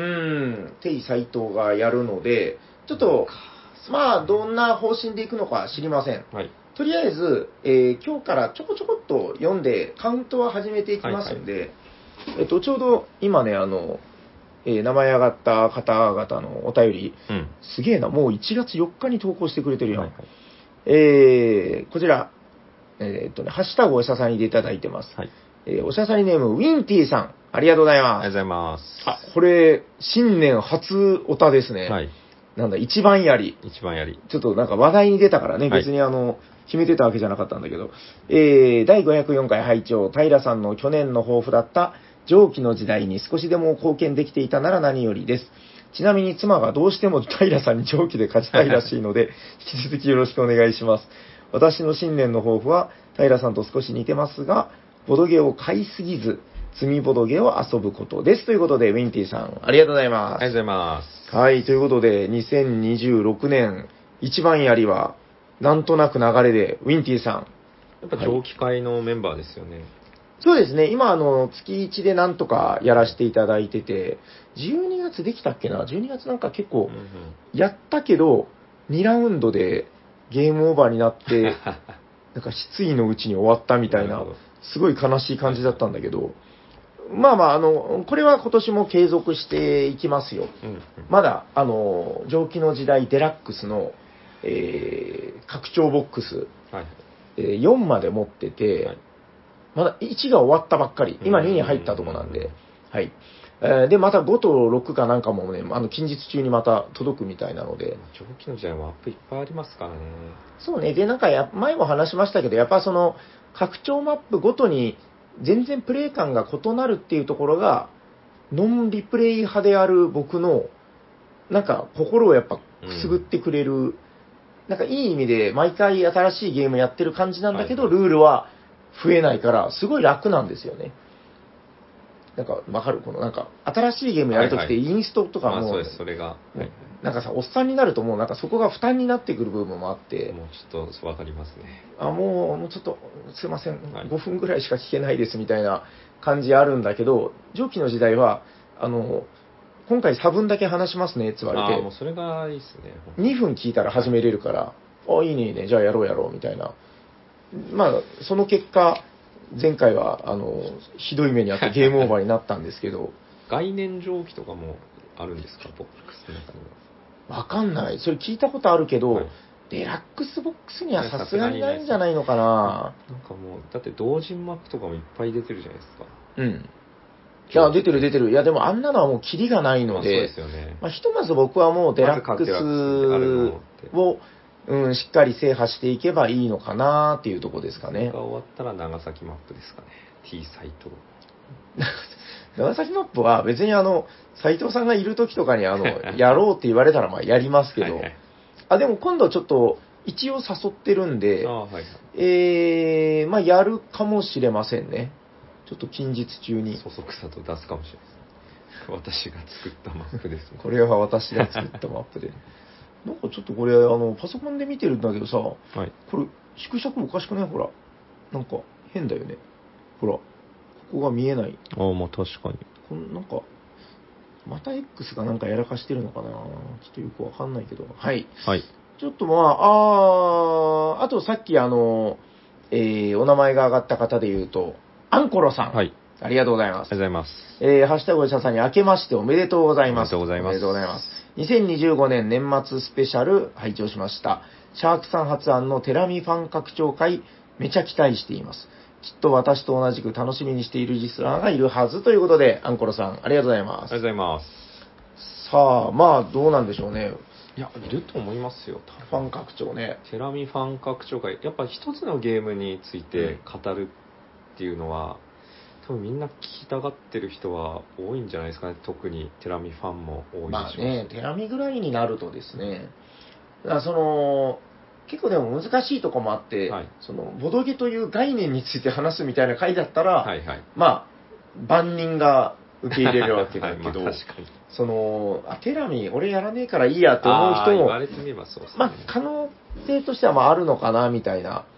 テイ斎藤がやるので、ちょっと、まあ、どんな方針でいくのか知りません。 はい。 とりあえず、えー、今日からちょこちょこっと読んで、カウントは始めていきますんで、はいはい、えっと、ちょうど今ね、あの、えー、名前上がった方々のお便り、うん、すげえな、もういちがつよっかに投稿してくれてるやん。はいはい、えー、こちら、えー、っとね、ハッシュタグおしゃさにでいただいてます。はい、えー、おしゃさにネーム、ウィンティさん、ありがとうございます。 ありがとうございます。 あ、これ、新年初おたですね。はい。なんだ、一番やり。 一番やり。 ちょっとなんか話題に出たからね、別にあの、はい、決めてたわけじゃなかったんだけど、えー、だいごひゃくよんかい拝聴、平さんの去年の抱負だった蒸気の時代に少しでも貢献できていたなら何よりです。ちなみに妻がどうしても平さんに蒸気で勝ちたいらしいので、引き続きよろしくお願いします。私の新年の抱負は、平さんと少し似てますが、ボドゲを買いすぎず、積みボドゲを遊ぶことです。ということで、ウィンティさん、ありがとうございます。 ありがとうございます。 はい、ということで、にせんにじゅうろくねん、一番やりは、なんとなく流れで、ウィンティさん。 やっぱ蒸気会のメンバーですよね。はい、 そうですね、今、あの、月いちでなんとかやらせていただいてて、じゅうにがつできたっけな ?じゅうに 月なんか結構、やったけど、にラウンドでゲームオーバーになって、なんか失意のうちに終わったみたいな、すごい悲しい感じだったんだけど、まあまあ、あの、これは今年も継続していきますよ。うんうん、まだ、あの、蒸気の時代デラックスの、えー、拡張ボックス、はいえー、よんまで持ってて、はい、まだいちが終わったばっかり、今にに入ったとこなんで、はい。えー、で、またごとろくかなんかもね、あの、近日中にまた届くみたいなので。 蒸気の時代もアップいっぱいありますからね。 そうね。で、なんかや、前も話しましたけど、やっぱその、拡張マップごとに、全然プレイ感が異なるっていうところが、ノンリプレイ派である僕の、なんか心をやっぱくすぐってくれる、うん、なんかいい意味で毎回新しいゲームやってる感じなんだけど、はいはい、ルールは増えないから、すごい楽なんですよね。なんかわかるこのなんか、新しいゲームやるときってインストとかも、はいはい、 まあそうです、それが、はい。 なんかさ、おっさんになるともうなんかそこが負担になってくる部分もあって。 もうちょっとわかりますね。 あ、もう、もうちょっと、すいません、はい、ごふんぐらいしか聞けないですみたいな感じあるんだけど、蒸気の時代は、あの、今回差分だけ話しますねって言われて。 ああ、もうそれがいいっすね。 にふん聞いたら始めれるから、はい、あ、いいね、いいね、じゃあやろうやろうみたいな。まあ、その結果、前回は、あの、ひどい目にあってゲームオーバーになったんですけど。 概念蒸気とかもあるんですか、ボックスの中には。わかんない。それ聞いたことあるけど、はい、デラックスボックスにはさすがにないんじゃないのかな。 なんかもう、だって同人マップとかもいっぱい出てるじゃないですか。 うん。いや、出てる出てる。いや、でもあんなのはもうキリがないので、まあ、そうですよね。 まあ、ひとまず僕はもうデラックスを、うん、しっかり制覇していけばいいのかなっていうところですかね。 それが終わったら長崎マップですかね。T サイト。 長崎マップは別にあの、斉藤さんがいる時とかにあの、やろうって言われたらまあやりますけど、はいはい、あ、でも今度ちょっと一応誘ってるんで、あ、はいはい、えー、まあやるかもしれませんね。ちょっと近日中に。 そそくさと出すかもしれないです。私が作ったマップですね。 これは私が作ったマップで。なんかちょっとこれ、あの、パソコンで見てるんだけどさ、はい、これ、縮尺おかしくない？ほら。なんか、変だよね。ほら。ここが見えない。 ああ、まあ確かに。 このなんか、また X がなんかやらかしてるのかな？ちょっとよくわかんないけど。はい。 はい。 ちょっとまあ、ああとさっきあの、えー、お名前が上がった方で言うと、アンコロさん。はい。ありがとうございます。 ありがとうございます。 えー、ハッシュタグおじさんに明けましておめでとうございます。 おめでとうございます。 おめでとうございます。にせんにじゅうごねん年末スペシャル拝聴しました。シャークさん発案のテラミファン拡張会、めちゃ期待しています。きっと私と同じく楽しみにしているリスナーがいるはずということで、アンコロさん、ありがとうございます。 ありがとうございます。 さあ、まあ、どうなんでしょうね。 いや、いると思いますよ。 ファン拡張ね。 テラミファン拡張会、やっぱ一つのゲームについて語るっていうのは、多分みんな聞きたがってる人は多いんじゃないですかね。特にテラミファンも多いでしょうし。 まあね、テラミぐらいになるとですね、だからその、結構でも難しいとこもあって、はい、その、ボドゲという概念について話すみたいな回だったら、はいはい、まあ、万人が受け入れるわけだけど、はいまあ、確かにその、あ、テラミ、俺やらねえからいいやって思う人も、 言われてみればそうですね。 まあ、可能性としてはまああるのかな、みたいな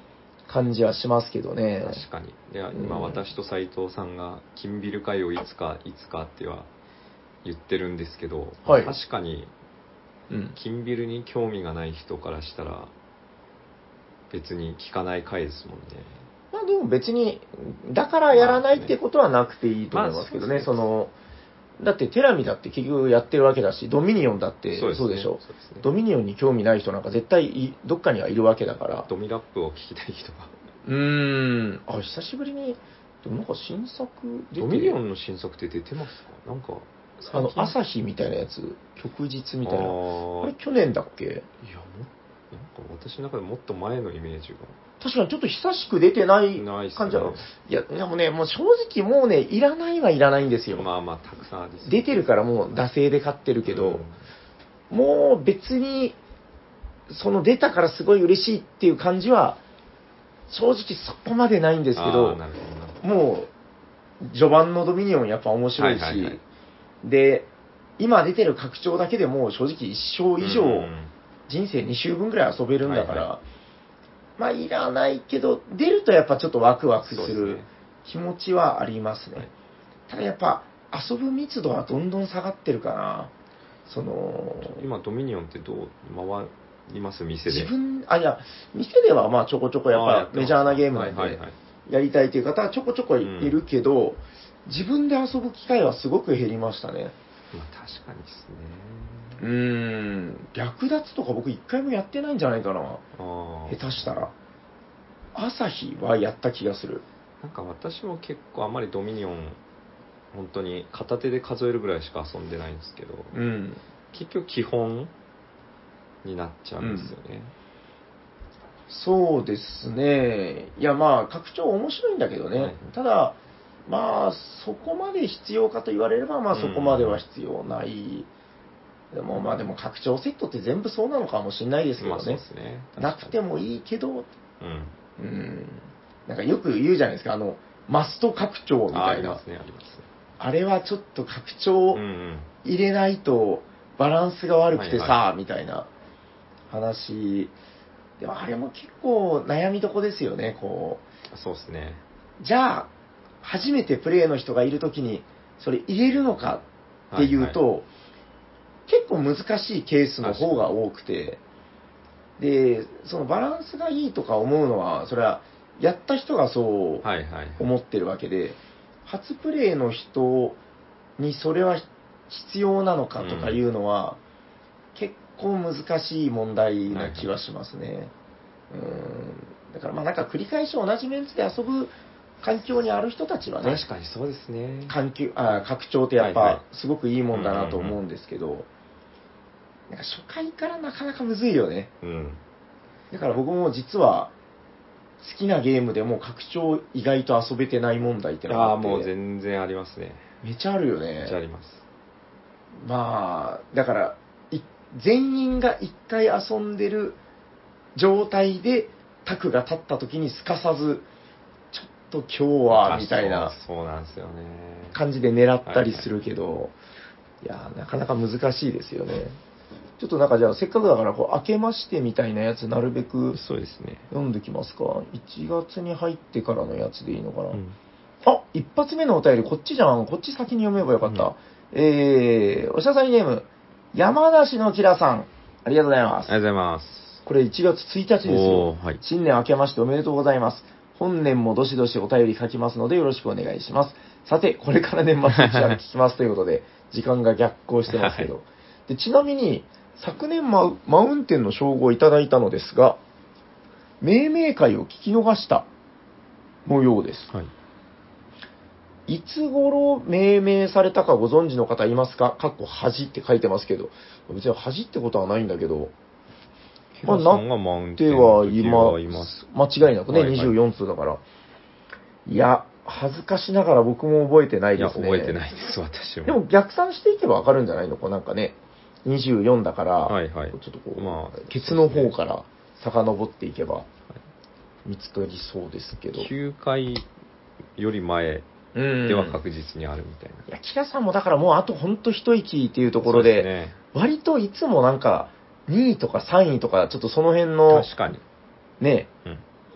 感じはしますけどね。 確かに。いや、今私と斉藤さんが金ビル会をいつか、いつかっては言ってるんですけど、 はい、 確かに、金ビルに興味がない人からしたら、別に聞かない回ですもんね。 まあでも別に、だからやらないってことはなくていいと思いますけどね、まあ、その、だってテラミだって結局やってるわけだし、ドミニオンだってそうでしょ。そうですね。ドミニオンに興味ない人なんか絶対どっかにはいるわけだから。 ドミラップを聞きたい人が。 うーん。あ、久しぶりに、でもなんか新作出てドミニオンの新作って出てますか？なんか、 あの、朝日みたいなやつ、旭日みたいな。あ, あれ去年だっけ？いや、もなんか私の中でもっと前のイメージが。 確かにちょっと久しく出てない感じだろ、ね。いや、でもね、もう正直もうね、いらないはいらないんですよ。 まあまあ、たくさんあり、ね、 出てるからもう惰性で買ってるけど、うん、もう別に、その出たからすごい嬉しいっていう感じは、正直そこまでないんですけど、 なるほどもう、序盤のドミニオンやっぱ面白いし、はいはいはい、で、今出てる拡張だけでもう正直一生以上、人生に周分ぐらい遊べるんだから、はいはい、まあいらないけど、出るとやっぱちょっとワクワクする気持ちはありますね。ただやっぱ遊ぶ密度はどんどん下がってるかな。その、 今ドミニオンってどう回ります店で。 自分、あ、いや、店ではまあちょこちょこやっぱメジャーなゲームなんで、やりたいという方はちょこちょこいるけど、うん、自分で遊ぶ機会はすごく減りましたね。 まあ確かにですね。 うーん、略奪とか僕一回もやってないんじゃないかな。下手したら。朝日はやった気がする。 なんか私も結構あんまりドミニオン、本当に片手で数えるぐらいしか遊んでないんですけど、 うん、 結局基本になっちゃうんですよね。うん、 そうですね。いやまあ、拡張面白いんだけどね。はい、ただ、まあ、そこまで必要かと言われれば、まあそこまでは必要ない。でもまあでも拡張セットって全部そうなのかもしれないですけどね。まあそうですね。なくてもいいけど、うん。うん。なんかよく言うじゃないですか、あの、マスト拡張みたいな。あ、ありますね、あります。あれはちょっと拡張入れないとバランスが悪くてさ、はいはい、みたいな話。でもあれも結構悩みどこですよね、こう。そうですね。 じゃあ、初めてプレイの人がいるときに、それ入れるのかっていうと、はいはい、結構難しいケースの方が多くて、で、そのバランスがいいとか思うのは、それはやった人がそう思ってるわけで、はいはいはい、初プレイの人にそれは必要なのかとかいうのは、うん、結構難しい問題な気はしますね。はいはい、うんだからまあなんか繰り返し同じメンツで遊ぶ環境にある人たちはね、 確かにそうですね。 環境あ拡張ってやっぱすごくいいもんだなと思うんですけど、なんか初回からなかなかむずいよね。うん。だから僕も実は好きなゲームでも拡張意外と遊べてない問題ってのがあって。 ああ、もう全然ありますね。 めっちゃあるよね。 めっちゃあります。 まあ、だから、全員が一回遊んでる状態でタクが立った時にすかさず、ちょっと今日は、みたいなそうなんですよね。 感じで狙ったりするけど、はいはい、いや、なかなか難しいですよね。ちょっとなんかじゃあせっかくだからこう明けましてみたいなやつなるべくそうですね。 読んできますか。いちがつに入ってからのやつでいいのかな。うん、あ、一発目のお便りこっちじゃん。こっち先に読めばよかった。うん、えー、おしゃさりネーム山梨のキラさん、ありがとうございます。 ありがとうございます。 これいちがつついたちですよ。はい、新年明けましておめでとうございます。本年もどしどしお便り書きますのでよろしくお願いします。さて、これから年末年始は聞きますということで時間が逆行してますけど、はい、でちなみに昨年マウ、マウンテンの称号をいただいたのですが、命名会を聞き逃した模様です。はい。いつ頃命名されたかご存知の方いますか？かっこ恥って書いてますけど、別に恥ってことはないんだけど、 まあ、なってはいます。間違いなくね、はいはい、にじゅうよん通だから。いや、恥ずかしながら僕も覚えてないですね。 いや、覚えてないです、私も。 でも逆算していけばわかるんじゃないの？こうなんかね。にじゅうよんだから、はいはい、ちょっとこう、まあ、ケツの方から遡っていけば見つかりそうですけど。 きゅうかいより前では確実にあるみたいな。 いや、キラさんもだからもうあとほんと一息っていうところで、ね、割といつもなんかにいとかさんいとかちょっとその辺の、 確かに。 ね、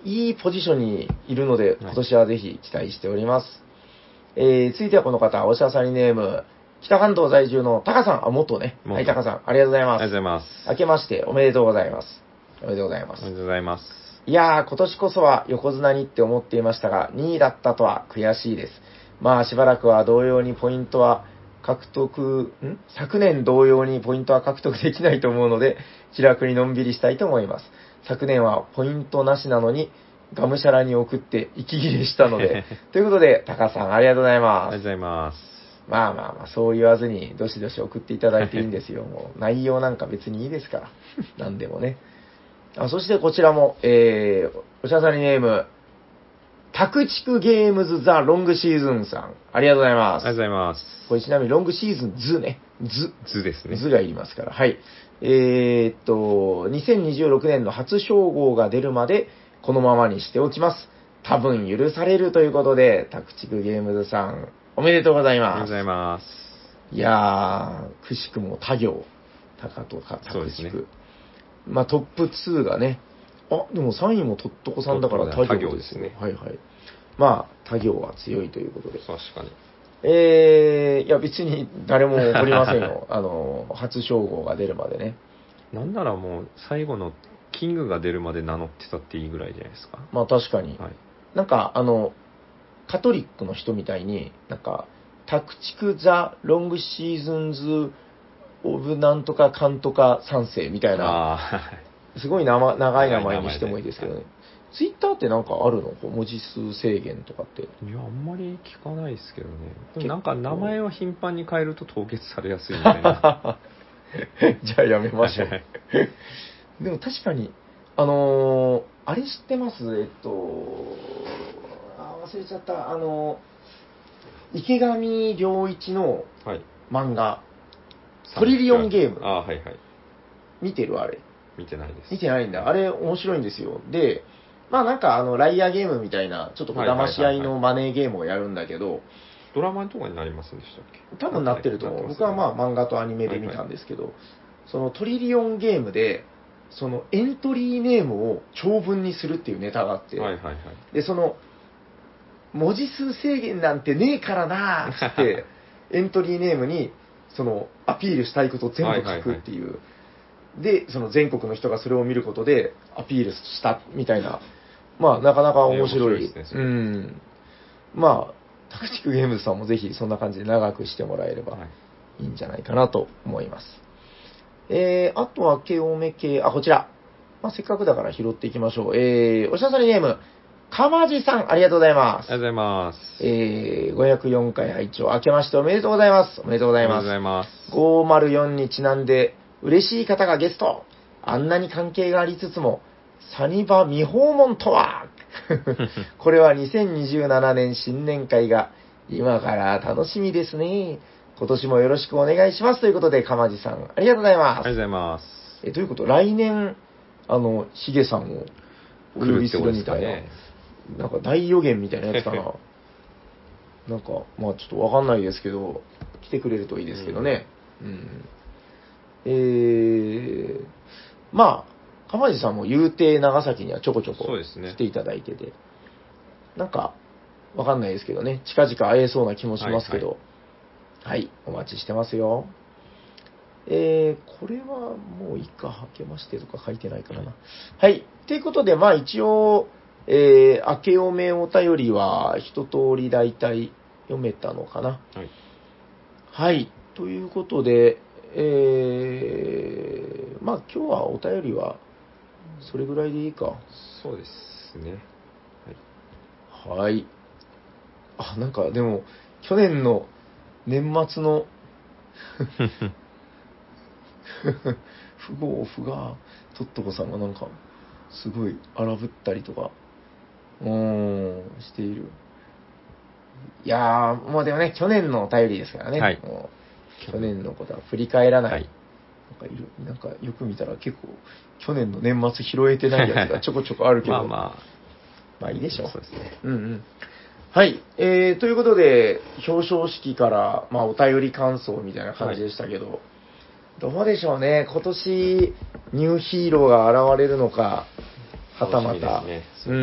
いいポジションにいるので、今年はぜひ期待しております。はい、えー、続いてはこの方、おしゃさりネーム、北関東在住のタカさん、あ、元ね。はい、タカさん、ありがとうございます。 ありがとうございます。 明けましておめでとうございます。おめでとうございます。 おめでとうございます。 いやー、今年こそは横綱にって思っていましたが、にいだったとは悔しいです。まあ、しばらくは同様にポイントは獲得、ん昨年同様にポイントは獲得できないと思うので、気楽にのんびりしたいと思います。昨年はポイントなしなのに、がむしゃらに送って息切れしたので、ということで、タカさんありがとうございます。 ありがとうございます。 まあまあまあ、そう言わずに、どしどし送っていただいていいんですよ。もう、内容なんか別にいいですから。なんでもね。あ、そしてこちらも、えー、おしゃさりネーム、タクチクゲームズザロングシーズンさん。ありがとうございます。 ありがとうございます。 これちなみにロングシーズンズね。ズ。 ズですね。 ズがいりますから。はい。えー、っと、にせんにじゅうろくねんの初称号が出るまで、このままにしておきます。多分許されるということで、タクチクゲームズさん、おめでとうございます。 ありがとうございます。 いやー、くしくも他行、タカとかタクチク。ね、まあトップツーがね、あ、でもさんいもとっとこさんだから他行ですね。はいはい。まあ、他行は強いということで。 確かに。 えー、いや別に誰も怒りませんよ。あの、初称号が出るまでね。 なんならもう最後のキングが出るまで名乗ってたっていいぐらいじゃないですか。 まあ確かに。はい、なんかあの、カトリックの人みたいに、なんか、タクチク・ザ・ロングシーズンズ・オブ・なんとかかんとかさん世みたいな、すごい長い名前にしてもいいですけどね。ツイッターってなんかあるの文字数制限とかって。いや、あんまり聞かないですけどね。でもなんか名前を頻繁に変えると凍結されやすいみたいな。 じゃあやめましょう。でも確かに、あのー、あれ知ってます？えっと、あ、忘れちゃった。あのー、池上良一の漫画、はい、トリリオンゲーム。 あ、はいはい。 見てるあれ。 見てないです。 見てないんだ。あれ面白いんですよ。で、まあなんかあの、ライアーゲームみたいな、ちょっと騙し合いのマネーゲームをやるんだけど、 ドラマとかになりませんでしたっけ？ 多分なってると思う。ね、僕はまあ漫画とアニメで見たんですけど、はいはい、そのトリリオンゲームで、そのエントリーネームを長文にするっていうネタがあって、 はいはいはい、 で、その、文字数制限なんてねえからなーって、エントリーネームに、その、アピールしたいことを全部書くっていう。はいはいはい、で、その全国の人がそれを見ることでアピールしたみたいな。まあ、なかなか面白い。面白いですね、うん。まあ、タクチクゲームズさんもぜひそんな感じで長くしてもらえればいいんじゃないかなと思います。えー、あとは、ケオメ系、あ、こちら。まあ、せっかくだから拾っていきましょう。えー、おしゃさりネーム、かまじさん、ありがとうございます。 ありがとうございます。 えー、ごひゃくよんかい拝聴、明けましておめでとうございます。おめでとうございます。 おめでとうございます。 ごーまるよんにちなんで、嬉しい方がゲスト。あんなに関係がありつつも、サニバ未訪問とはこれはにせんにじゅうななねん新年会が今から楽しみですね。今年もよろしくお願いしますということで、かまじさん、ありがとうございます。 ありがとうございます。 え、ということ、来年、あの、ヒゲさんをお呼びするみたいな、ね、なんか大予言みたいなやつかな。なんか、まあちょっとわかんないですけど、来てくれるといいですけどね。うん。うん、えー、まあ、かまじさんも言うて長崎にはちょこちょこ来ていただいてて、ね、なんか、わかんないですけどね、近々会えそうな気もしますけど、はい、はい、お待ちしてますよ。えー、これはもういいか、明けましてとか書いてないからな。はい、ということで、まあ一応、えー、明けおめお便りは一通り大体読めたのかな。はい。はい、ということで、えー、まあ今日はお便りはそれぐらいでいいか。 そうですね。 はい。はい。あ、なんかでも、去年の年末の不合不が、とっとこさんがなんか、すごい荒ぶったりとか、うーん、している。いやー、もうでもね、去年のお便りですからね。はい、もう去年のことは振り返らない。はい、なんかいる、なんかよく見たら結構、去年の年末拾えてないやつがちょこちょこあるけど。まあまあ。まあいいでしょう。そうですね。うんうん。はい。えー、ということで、表彰式から、まあお便り感想みたいな感じでしたけど、はい、どうでしょうね。今年、ニューヒーローが現れるのか、 はたまた。 ね、 うん。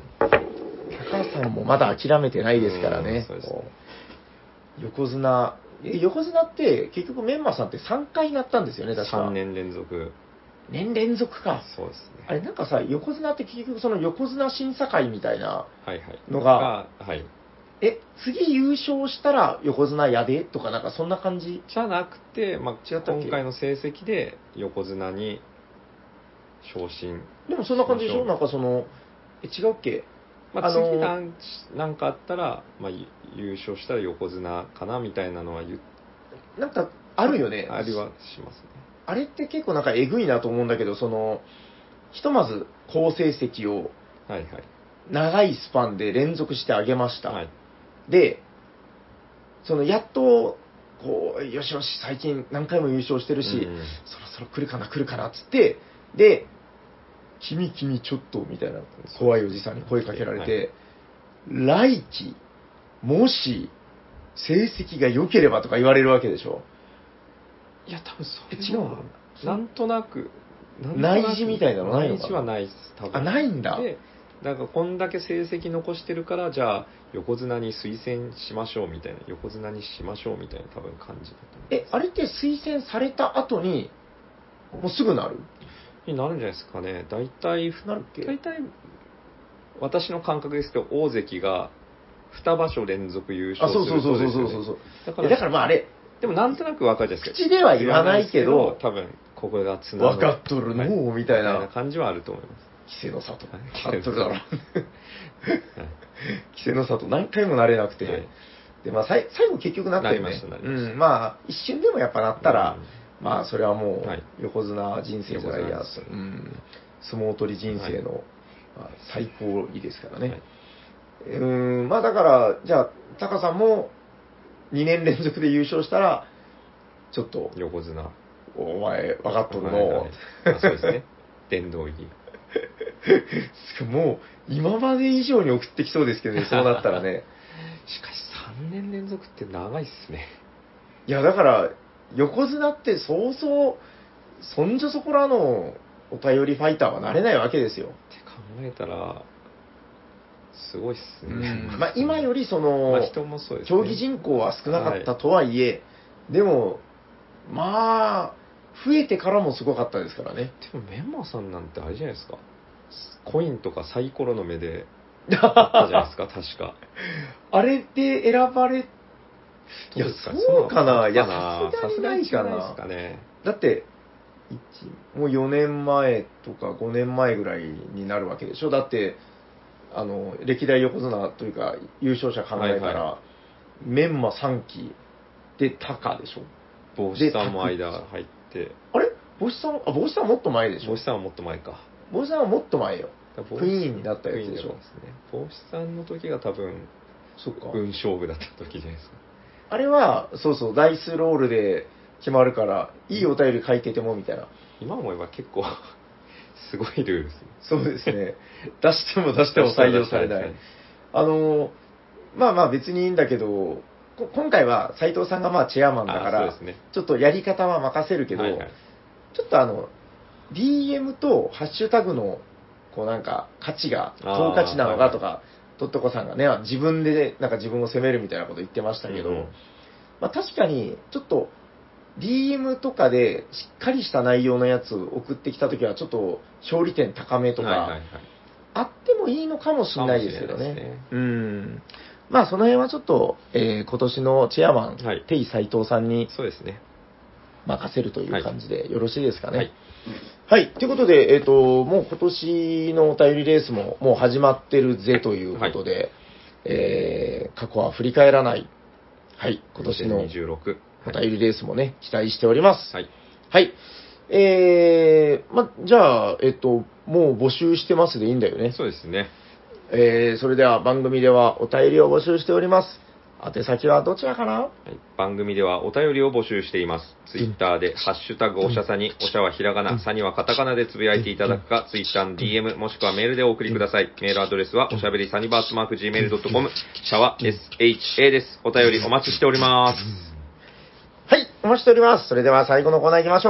高橋さんもまだ諦めてないですからね。 そうですね。 横綱、え、横綱って結局メンマさんってさんかいなったんですよね、確か。 さんねん連続。 年連続か。 そうですね。 あれ、なんかさ、横綱って結局その横綱審査会みたいなのが、はいはい、 え、次優勝したら横綱やでとかなんかそんな感じじゃなくて、まあ、 違ったっけ？ 今回の成績で横綱に昇進。 でもそんな感じでしょ？なんかその、え、違うっけ？ まあ、次なんなんかあったら、まあ、優勝したら横綱かなみたいなのは言っなんかあるよね。 ありはしますね。 あれって結構なんかえぐいなと思うんだけど、その、ひとまず好成績を長いスパンで連続して上げました。はい、で、そのやっと、こう、よしよし、最近何回も優勝してるし、うん、そろそろ来るかな、来るかなっつって、で、君君ちょっとみたいな怖いおじさんに声かけられて、はい、来期、もし成績が良ければとか言われるわけでしょ。 いや、多分それ違うのなんとなく、 内示みたいなのないのかな。 内示はないです、多分。 あ、ないんだ。 で、だからこんだけ成績残してるから、じゃあ横綱に推薦しましょうみたいな、横綱にしましょうみたいな多分感じだと思う。 え、あれって推薦された後に、もうすぐなる？ になるんじゃないですかね。大体、 なるっけ？ 大体、私の感覚ですけど、大関がに場所連続優勝するとですよね。 あ、そうそうそうそうそうそう。だから、だからまああれ、 でもなんとなく分かるじゃないですか。 口では言わないけど、 多分、ここがつなが分かっとるの、はい、みたいな感じはあると思います。 稀勢の里。分かっとるだろ。稀勢の里、何回もなれなくて。はい、で、まあ、最後結局なったよね。なりました、なりました。うん、まあ、一瞬でもやっぱなったら、うん、まあ、それはもう、横綱人生じゃないや、うん、相撲取り人生の、はい、まあ、最高位ですからね。はい、うん、まあだから、じゃあ、タカさんもにねん連続で優勝したら、ちょっと、 横綱。 お前、分かっとるの、 はいはい、そうですね。殿堂入り。 もう、今まで以上に送ってきそうですけどね、そうなったらね。 しかしさんねん連続って長いっすね。 いや、だから、横綱ってそうそう、そんじょそこらのお便りファイターはなれないわけですよ。って考えたら、すごいっすね。 うん、まあ、今よりその、 まあ、人もそうですね、 競技人口は少なかったとはいえ、はい、でも、まあ、増えてからもすごかったですからね。 でもメンマさんなんてあれじゃないですか。コインとかサイコロの目であったじゃないですか、確か。 あれで選ばれ、いや、そうかな。いや、さすがにないかな。ですかね。だって、もうよねんまえとかごねんまえぐらいになるわけでしょ。だって、あの、歴代横綱というか、優勝者考えたら、はいはい、メンマさんきでタカでしょ。 帽子さんも間入って。 あれ帽子さん、あ、帽子さんはもっと前でしょ。 帽子さんはもっと前か。 帽子さんはもっと前よ。クイーンになったやつでしょ。 帽子さんの時が多分、 そっか。 運勝負だった時じゃないですか。 あれは、そうそう、ダイスロールで決まるから、いいお便り書いててもみたいな。 今思えば結構、すごいルールですね。 そうですね。出しても出しても採用されない。あの、まあまあ別にいいんだけど、今回は斉藤さんがまあチェアマンだから、ね、ちょっとやり方は任せるけど、はいはい、ちょっとあの、ディーエム とハッシュタグの、こうなんか、価値が、等価値なのかとか、はいはい、とっとこさんがね、自分でなんか自分を責めるみたいなこと言ってましたけど、うんうん、まあ確かに、ちょっと、ディーエム とかでしっかりした内容のやつ送ってきたときは、ちょっと勝利点高めとか、はいはいはい、あってもいいのかもしれないですけどね。ねうん。まあその辺はちょっと、えー、今年のチェアマン、はい、テイ斉藤さんに、 そうですね。 任せるという感じでよろしいですかね。はい。はい。ということで、えっ、ー、と、もう今年のお便りレースももう始まってるぜということで、はい、えー、過去は振り返らない。はい。今年のお便りレースもね、期待しております。はい。はい。えー、ま、じゃあ、えっ、ー、と、もう募集してますでいいんだよね。 そうですね。 えー、それでは番組ではお便りを募集しております。宛先はどちらかな、はい、 番組ではお便りを募集しています。ツイッターで、ハッシュタグおしゃさに、おしゃはひらがな、さにはカタカナでつぶやいていただくか、ツイッターの ディーエム もしくはメールでお送りください。メールアドレスは、おしゃべりさにばースマーク ジーメールドットコム、シャワ エスエイチエー です。お便りお待ちしております。 はい、お待ちしております。それでは最後のコーナー行きましょう。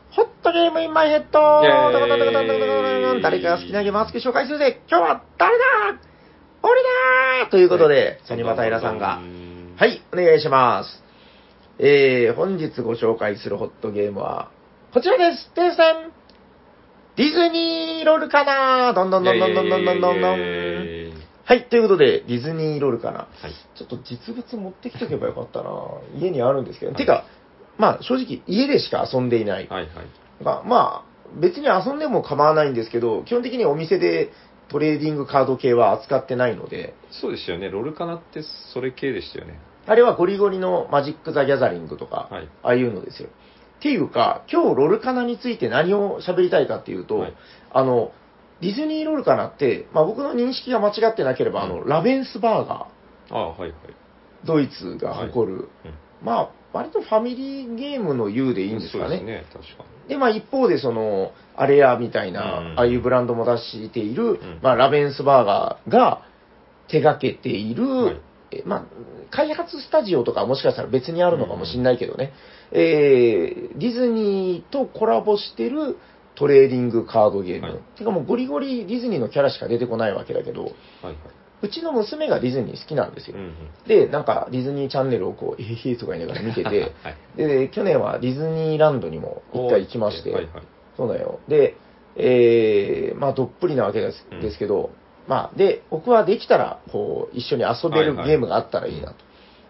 ホットゲームインマイヘッドイェーイドコドコドコドコドコドコ誰かが好きなゲームを熱く紹介するぜ。今日は誰だ俺だーということで、サニバタイラさんが、はい、お願いします。えー、本日ご紹介するホットゲームは、こちらです。てんさんディズニーロールかなどんどんどんどんどんどんどんどんどん。はい、ということで、ディズニーロールかな、はい、ちょっと実物持ってきとけばよかったな家にあるんですけど、はい、てか、まあ正直家でしか遊んでいない。はいはい、まあ、まあ、別に遊んでも構わないんですけど、基本的にお店でトレーディングカード系は扱ってないので。 そうですよね、ロールかなってそれ系でしたよね。 あれはゴリゴリのマジック・ザ・ギャザリングとか、はい、ああいうのですよ。っていうか、今日ロルカナについて何を喋りたいかっていうと、はい、あの、ディズニーロルカナって、まあ僕の認識が間違ってなければ、うん、あの、ラベンスバーガー。ああ、はいはい。ドイツが誇る、はいうん、まあ、割とファミリーゲームの U でいいんですかね。そうですね、確かに。で、まあ一方でその、アレアみたいな、うん、ああいうブランドも出している、うん、まあラベンスバーガーが手掛けている、はいまあ、開発スタジオとかもしかしたら別にあるのかもしれないけどね、うん、えー、ディズニーとコラボしてるトレーディングカードゲーム。はい、てかもうゴリゴリディズニーのキャラしか出てこないわけだけど、はいはい、うちの娘がディズニー好きなんですよ。うんうん、で、なんかディズニーチャンネルをこう、えへへとか言いながら見てて、はい、で、去年はディズニーランドにも一回行きまして、はいはい、そうだよ。で、えー、まあどっぷりなわけです,、うん、ですけど、まあ、で、僕はできたら、こう、一緒に遊べるゲームがあったらいいなと。はいはい、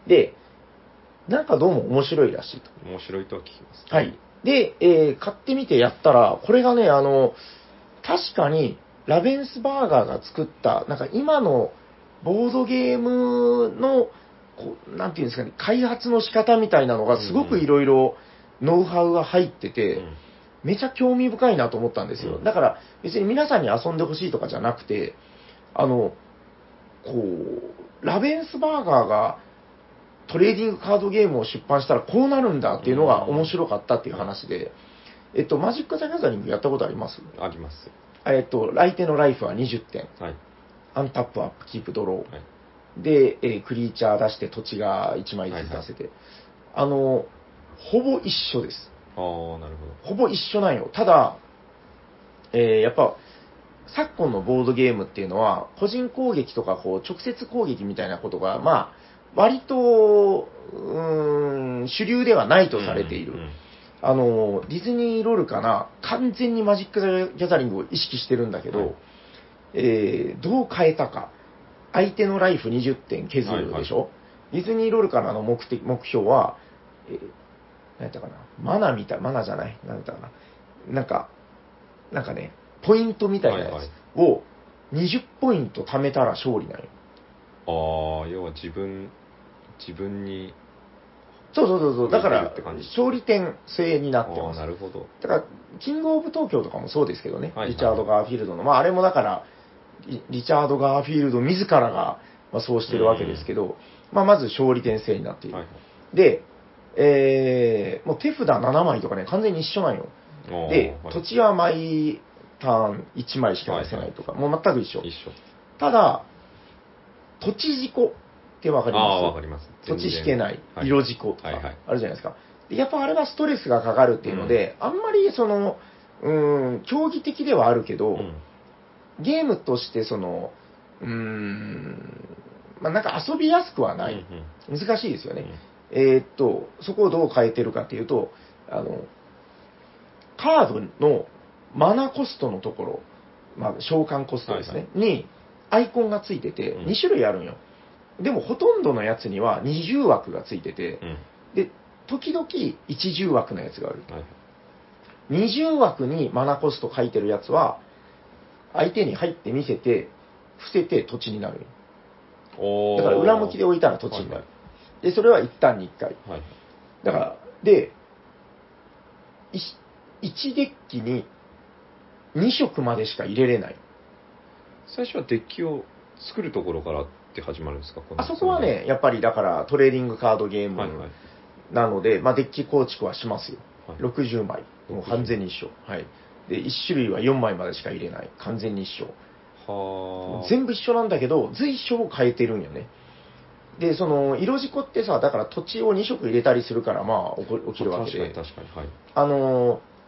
で、なんかどうも面白いらしいと。 面白いとは聞きます、ね。 はい。で、えー、買ってみてやったら、これがね、あの、確かに、ラベンスバーガーが作った、なんか今のボードゲームの、こうなんていうんですかね、開発の仕方みたいなのがすごくいろいろノウハウが入ってて、うんうん、めちゃ興味深いなと思ったんですよ。うん、だから別に皆さんに遊んでほしいとかじゃなくて、あの、こう、ラベンスバーガーがトレーディングカードゲームを出版したらこうなるんだっていうのが面白かったっていう話で、えっと、マジック・ザ・ギャザリングやったことあります？ あります。 えっと、相手のライフはにじゅってん。はい、アンタップ、アップ、キープ、ドロー。はい、で、えー、クリーチャー出して土地がいちまいずつ出せて、はいはい、あの、ほぼ一緒です。 ああ、なるほど。 ほぼ一緒なんよ。ただ、えー、やっぱ、昨今のボードゲームっていうのは、個人攻撃とかこう直接攻撃みたいなことが、まあ、割と、うーん、主流ではないとされている。うんうん、あの、ディズニーロールかな、完全にマジック・ザ・ギャザリングを意識してるんだけど、はい、えー、どう変えたか。相手のライフにじゅってん削るでしょ、はいはい、ディズニーロールからの目的目標は、えー、何やったかな、マナみたい、マナじゃない、何やったかな。なんか、なんかね、ポイントみたいなやつをにじゅうポイント貯めたら勝利なのよ。 ああ、要は自分、自分に。 そうそうそうそう。だから、勝利点制になってます。 なるほど。 だから、キングオブ東京とかもそうですけどね。はいはい、リチャード・ガーフィールドの。まあ、あれもだから、リチャード・ガーフィールド自らが、まあ、そうしてるわけですけど、まあ、まず勝利点制になっている。はいはい、で、えー、もう手札ななまいとかね、完全に一緒なんよ。で、はい、土地は毎ターンいちまいしか出せないとか、はいはい、もう全く一緒。一緒。ただ、土地事故ってわかります？ああ、 わかります。 土地引けない、はい、色事故とか、あるじゃないですか。でやっぱあれはストレスがかかるっていうので、うん、あんまりその、うーん、競技的ではあるけど、うん、ゲームとしてその、うーん、まあ、なんか遊びやすくはない。うんうん、難しいですよね。うん、えー、っと、そこをどう変えてるかっていうと、あの、カードのマナコストのところ、まあ、召喚コストですね、はいはい、にアイコンがついてて、に種類あるんよ。でもほとんどのやつにはにじゅう枠がついてて、うん、で、時々いちじゅう枠のやつがある。はい、にじゅう枠にマナコスト書いてるやつは、相手に入って見せて、伏せて土地になる。だから裏向きで置いたら土地になる。はいはい、で、それは一旦にいっかい。はい、だから、で、いちデッキにに色までしか入れれない。 最初はデッキを作るところからって始まるんですか？ あそこはね、やっぱりだからトレーディングカードゲームなので、はいはい、まあ、デッキ構築はしますよ。はい、ろくじゅうまい。もう完全に一緒。はい。で、いち種類はよんまいまでしか入れない。完全に一緒。は全部一緒なんだけど、随所を変えてるんよね。で、その、色事故ってさ、だから土地をに色入れたりするから、まあ、起きるわけで。 確かに確かに。はい。 あの、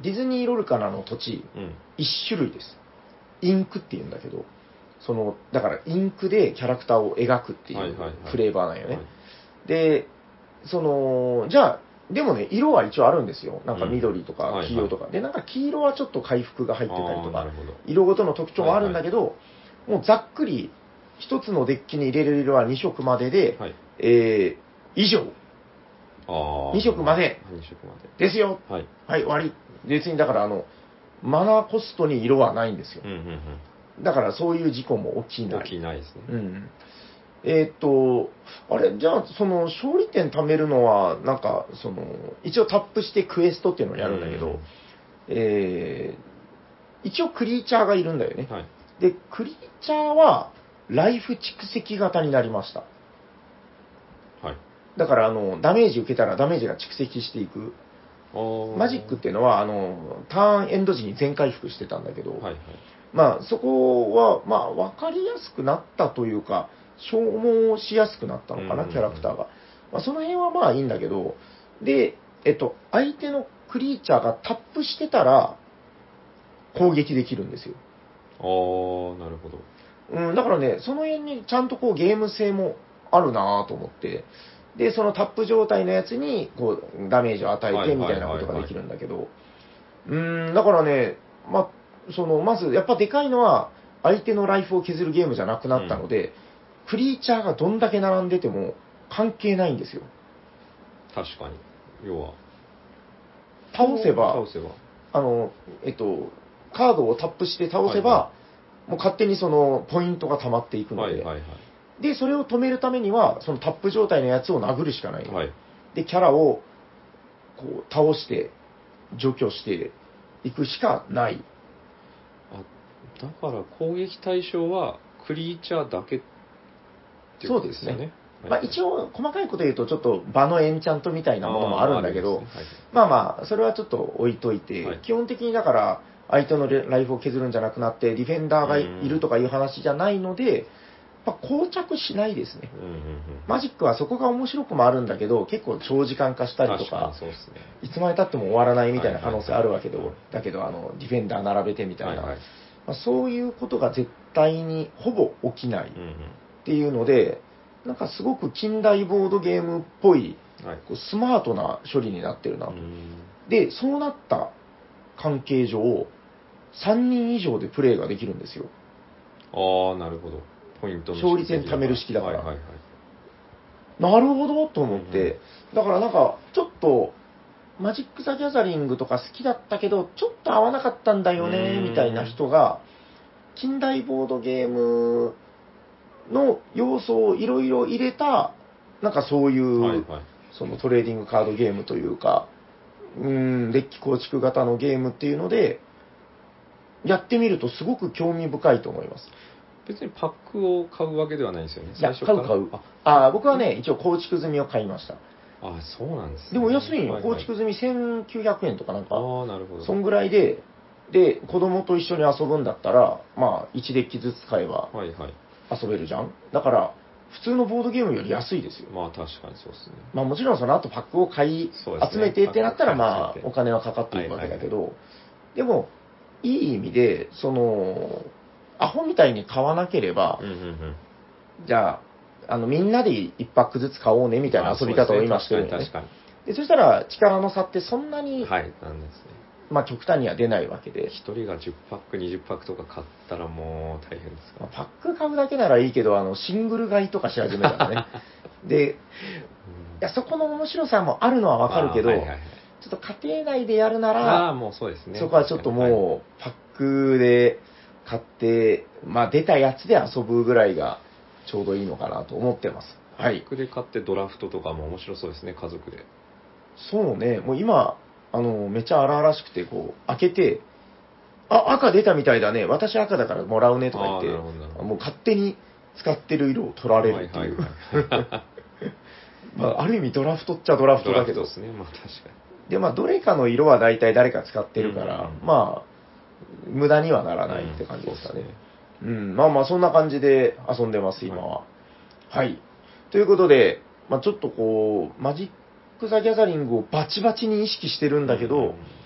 ディズニーロルカナの土地、 うん。 一種類です。インクって言うんだけど、その、だからインクでキャラクターを描くっていうはいはいはいフレーバーなんよね。 はいで、その、じゃあ、でもね、色は一応あるんですよ。なんか緑とかうん黄色とか。で、なんか黄色はちょっと回復が入ってたりとかあーなるほど、 色ごとの特徴もあるんだけど、もうざっくり、一つのデッキに入れる色はに色までで、 はい。 えー、以上ああ。 に色までに色まで。 ですよ。 はい。 はい、終わり。別にだから、あの、マナーコストに色はないんですよ。 うんうんだからそういう事故も起きうん。 ない。 起きないですね。 うん。えーっと、あれ、じゃあ、その、勝利点貯めるのは、なんか、その、一応タップしてクエストっていうのをやるんだけど、 うんえー、一応クリーチャーがいるんだよね。 はい。 で、クリーチャーは、ライフ蓄積型になりました。 はい。 だから、あの、ダメージ受けたらダメージが蓄積していく。マジックっていうのは、あの、ターンエンド時に全回復してたんだけど、 はいはい。 まあ、そこは、まあ、わかりやすくなったというか、消耗しやすくなったのかな、 うんうんうんキャラクターが。まあ、その辺はまあいいんだけど、で、えっと、相手のクリーチャーがタップしてたら、攻撃できるんですよ。 ああ、なるほど。 うん、だからね、その辺にちゃんとこうゲーム性もあるなぁと思って、で、そのタップ状態のやつに、こう、ダメージを与えてみたいなことができるんだけど、うーん、だからね、まあ、その、まず、やっぱでかいのは、相手のライフを削るゲームじゃなくなったので、クリーチャーがどんだけ並んでても関係ないんですよ。 確かに。要は。 倒せば、 倒せば。 あの、えっと、カードをタップして倒せば、 はいはもう勝手にそのポイントが溜まっていくので、 はいはいはい。 で、それを止めるためには、そのタップ状態のやつを殴るしかないの、 はい。 で、キャラをこう倒して除去していくしかない。 あ、だから攻撃対象はクリーチャーだけっていうことですよね。 そうですね。 はいはい、 まあ、一応、細かいこと言うと、ちょっと場のエンチャントみたいなものもあるんだけど、 あーあるんですねはいまあまあ、それはちょっと置いといて、 はい基本的にだから、相手のライフを削るんじゃなくなって、ディフェンダーがいるとかいう話じゃないので、まあ、膠着しないですね。 うんうんうん、 マジックはそこが面白くもあるんだけど、結構長時間化したりとか、 確かにそうですね。 いつまで経っても終わらないみたいな可能性あるわけど、 はいはいはいだけど、あの、ディフェンダー並べてみたいな、 はいはいまあ、そういうことが絶対にほぼ起きないっうんうんていうので、なんかすごく近代ボードゲームっぽい、 はいこうスマートな処理になってるなと。 うんで、そうなった関係上、さんにん以上でプレイができるんですよ。 ああ、なるほど。ポイントの勝利点貯める式だからはいはいはい。 なるほどと思って、 うんうんだからなんか、ちょっと、マジック・ザ・ギャザリングとか好きだったけど、ちょっと合わなかったんだよね、 うんみたいな人が、近代ボードゲームの要素をいろいろ入れた、なんかそういう、 はいはい。 そのトレーディングカードゲームというか、うーん、デッキ構築型のゲームっていうので、やってみるとすごく興味深いと思います。 別にパックを買うわけではないんですよね。 いや、 最初から。 買う買う。ああ、僕はね、一応構築済みを買いました。 あ、そうなんですね。 でも安いんよ。 はいはい構築済みせんきゅうひゃくえんとかなんか、 ああ、なるほど。 そんぐらいで、で、子供と一緒に遊ぶんだったら、まあ、いちデッキずつ買えばはいはい。 遊べるじゃん。だから、普通のボードゲームより安いですよ。 まあ確かにそうですね。 まあもちろんその後パックを買い、 そうですね集めてってなったら、 パまあックを買い集めてお金はかかっていくわけだけど、 はいはでも、いい意味で、その、アホみたいに買わなければ、 うんうんうん。 じゃあ、あの、みんなでいちパックずつ買おうねみたいな遊び方を今してるよね。 確かにで、そしたら力の差ってそんなに、 確かに。はい、なんですね。 まあ極端には出ないわけで。 一人がじゅっパック、にじゅっパックとか買ったらもう大変ですかまあら。 パック買うだけならいいけど、あの、シングル買いとかし始めたらね。で、いや、そこの面白さもあるのはわかるけど、 あーはいはいはいちょっと家庭内でやるなあら、 あ、もうそうですね。 そこはちょっともう、パックで買って、まあ出たやつで遊ぶぐらいがちょうどいいのかなと思ってます。はいパッ。クで買ってドラフトとかも面白そうですね、家族で。 そうね、もう今、あの、めっちゃ荒々しくて、こう、開けて、あ、赤出たみたいだね、私赤だからもらうねとか言ってあーなるほどなるほどもう勝手に使ってる色を取られるっていう。 はいはいはいまあ、ある意味ドラフトっちゃドラフトだけど。 ドラフトですね、まあ確かで、まあ、どれかの色は大体誰か使ってるから、 うんうんまあ、無駄にはならないって感じですかね。うん、まあまあ、そんな感じで遊んでます、今は。はい。ということで、まあちょっとこう、マジック・ザ・ギャザリングをバチバチに意識してるんだけど、 うんうん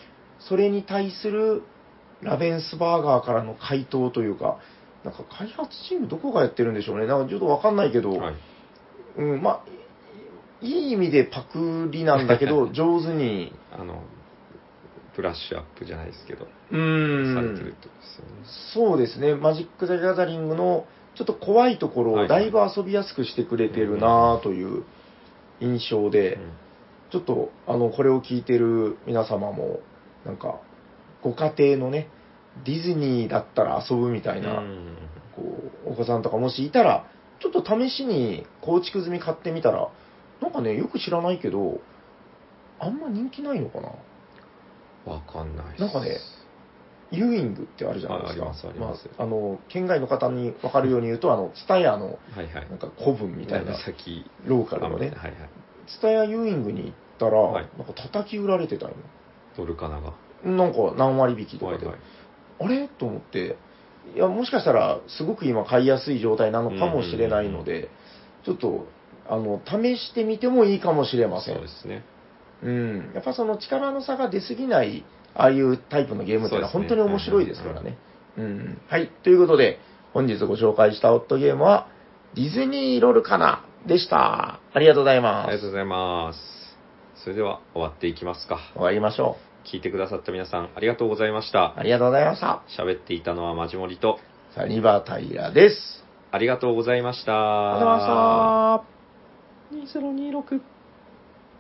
それに対するラベンスバーガーからの回答というか、なんか開発チームどこがやってるんでしょうね。なんかちょっとわかんないけど、 はい、 うん、まあ、いい意味でパクリなんだけど、上手に。 あの、ブラッシュアップじゃないですけど、 うーん。 されてるってことですよね。 そうですね。マジック・ザ・ギャザリングのちょっと怖いところをだいぶ遊びやすくしてくれてるなという印象で、ちょっと、あの、これを聞いてる皆様も、なんか、ご家庭のね、ディズニーだったら遊ぶみたいな、こう、お子さんとかもしいたら、ちょっと試しに構築済み買ってみたら、なんかね、よく知らないけど、あんま人気ないのかな。 わかんないです。 なんかね、ユーイングってあるじゃないですか。 あ、ありますあります。 まあ、あの、県外の方に分かるように言うと、あの、ツタヤの、 はいはい、 なんか古文みたいな、 先ローカルのね、 はいはい、 ツタヤユーイングに行ったら、 はい、 なんか叩き売られてたよ。 ドルカナが。 なんか何割引きとかで。 はいはい、 あれと思って、いや、もしかしたら、すごく今買いやすい状態なのかもしれないので、ちょっと、あの、試してみてもいいかもしれません。 そうですね。 うん。やっぱその力の差が出すぎない、ああいうタイプのゲームっていうのは本当に面白いですからね。うん。はい。ということで、本日ご紹介したホットゲームは、ディズニーロールかなでした。ありがとうございます。 ありがとうございます。それでは終わっていきますか。 終わりましょう。聞いてくださった皆さん、ありがとうございました。 ありがとうございました。 喋っていたのはマジモリと、 サニバタイヤです。 ありがとうございました。 ありがとうございました。 にせんにじゅうろく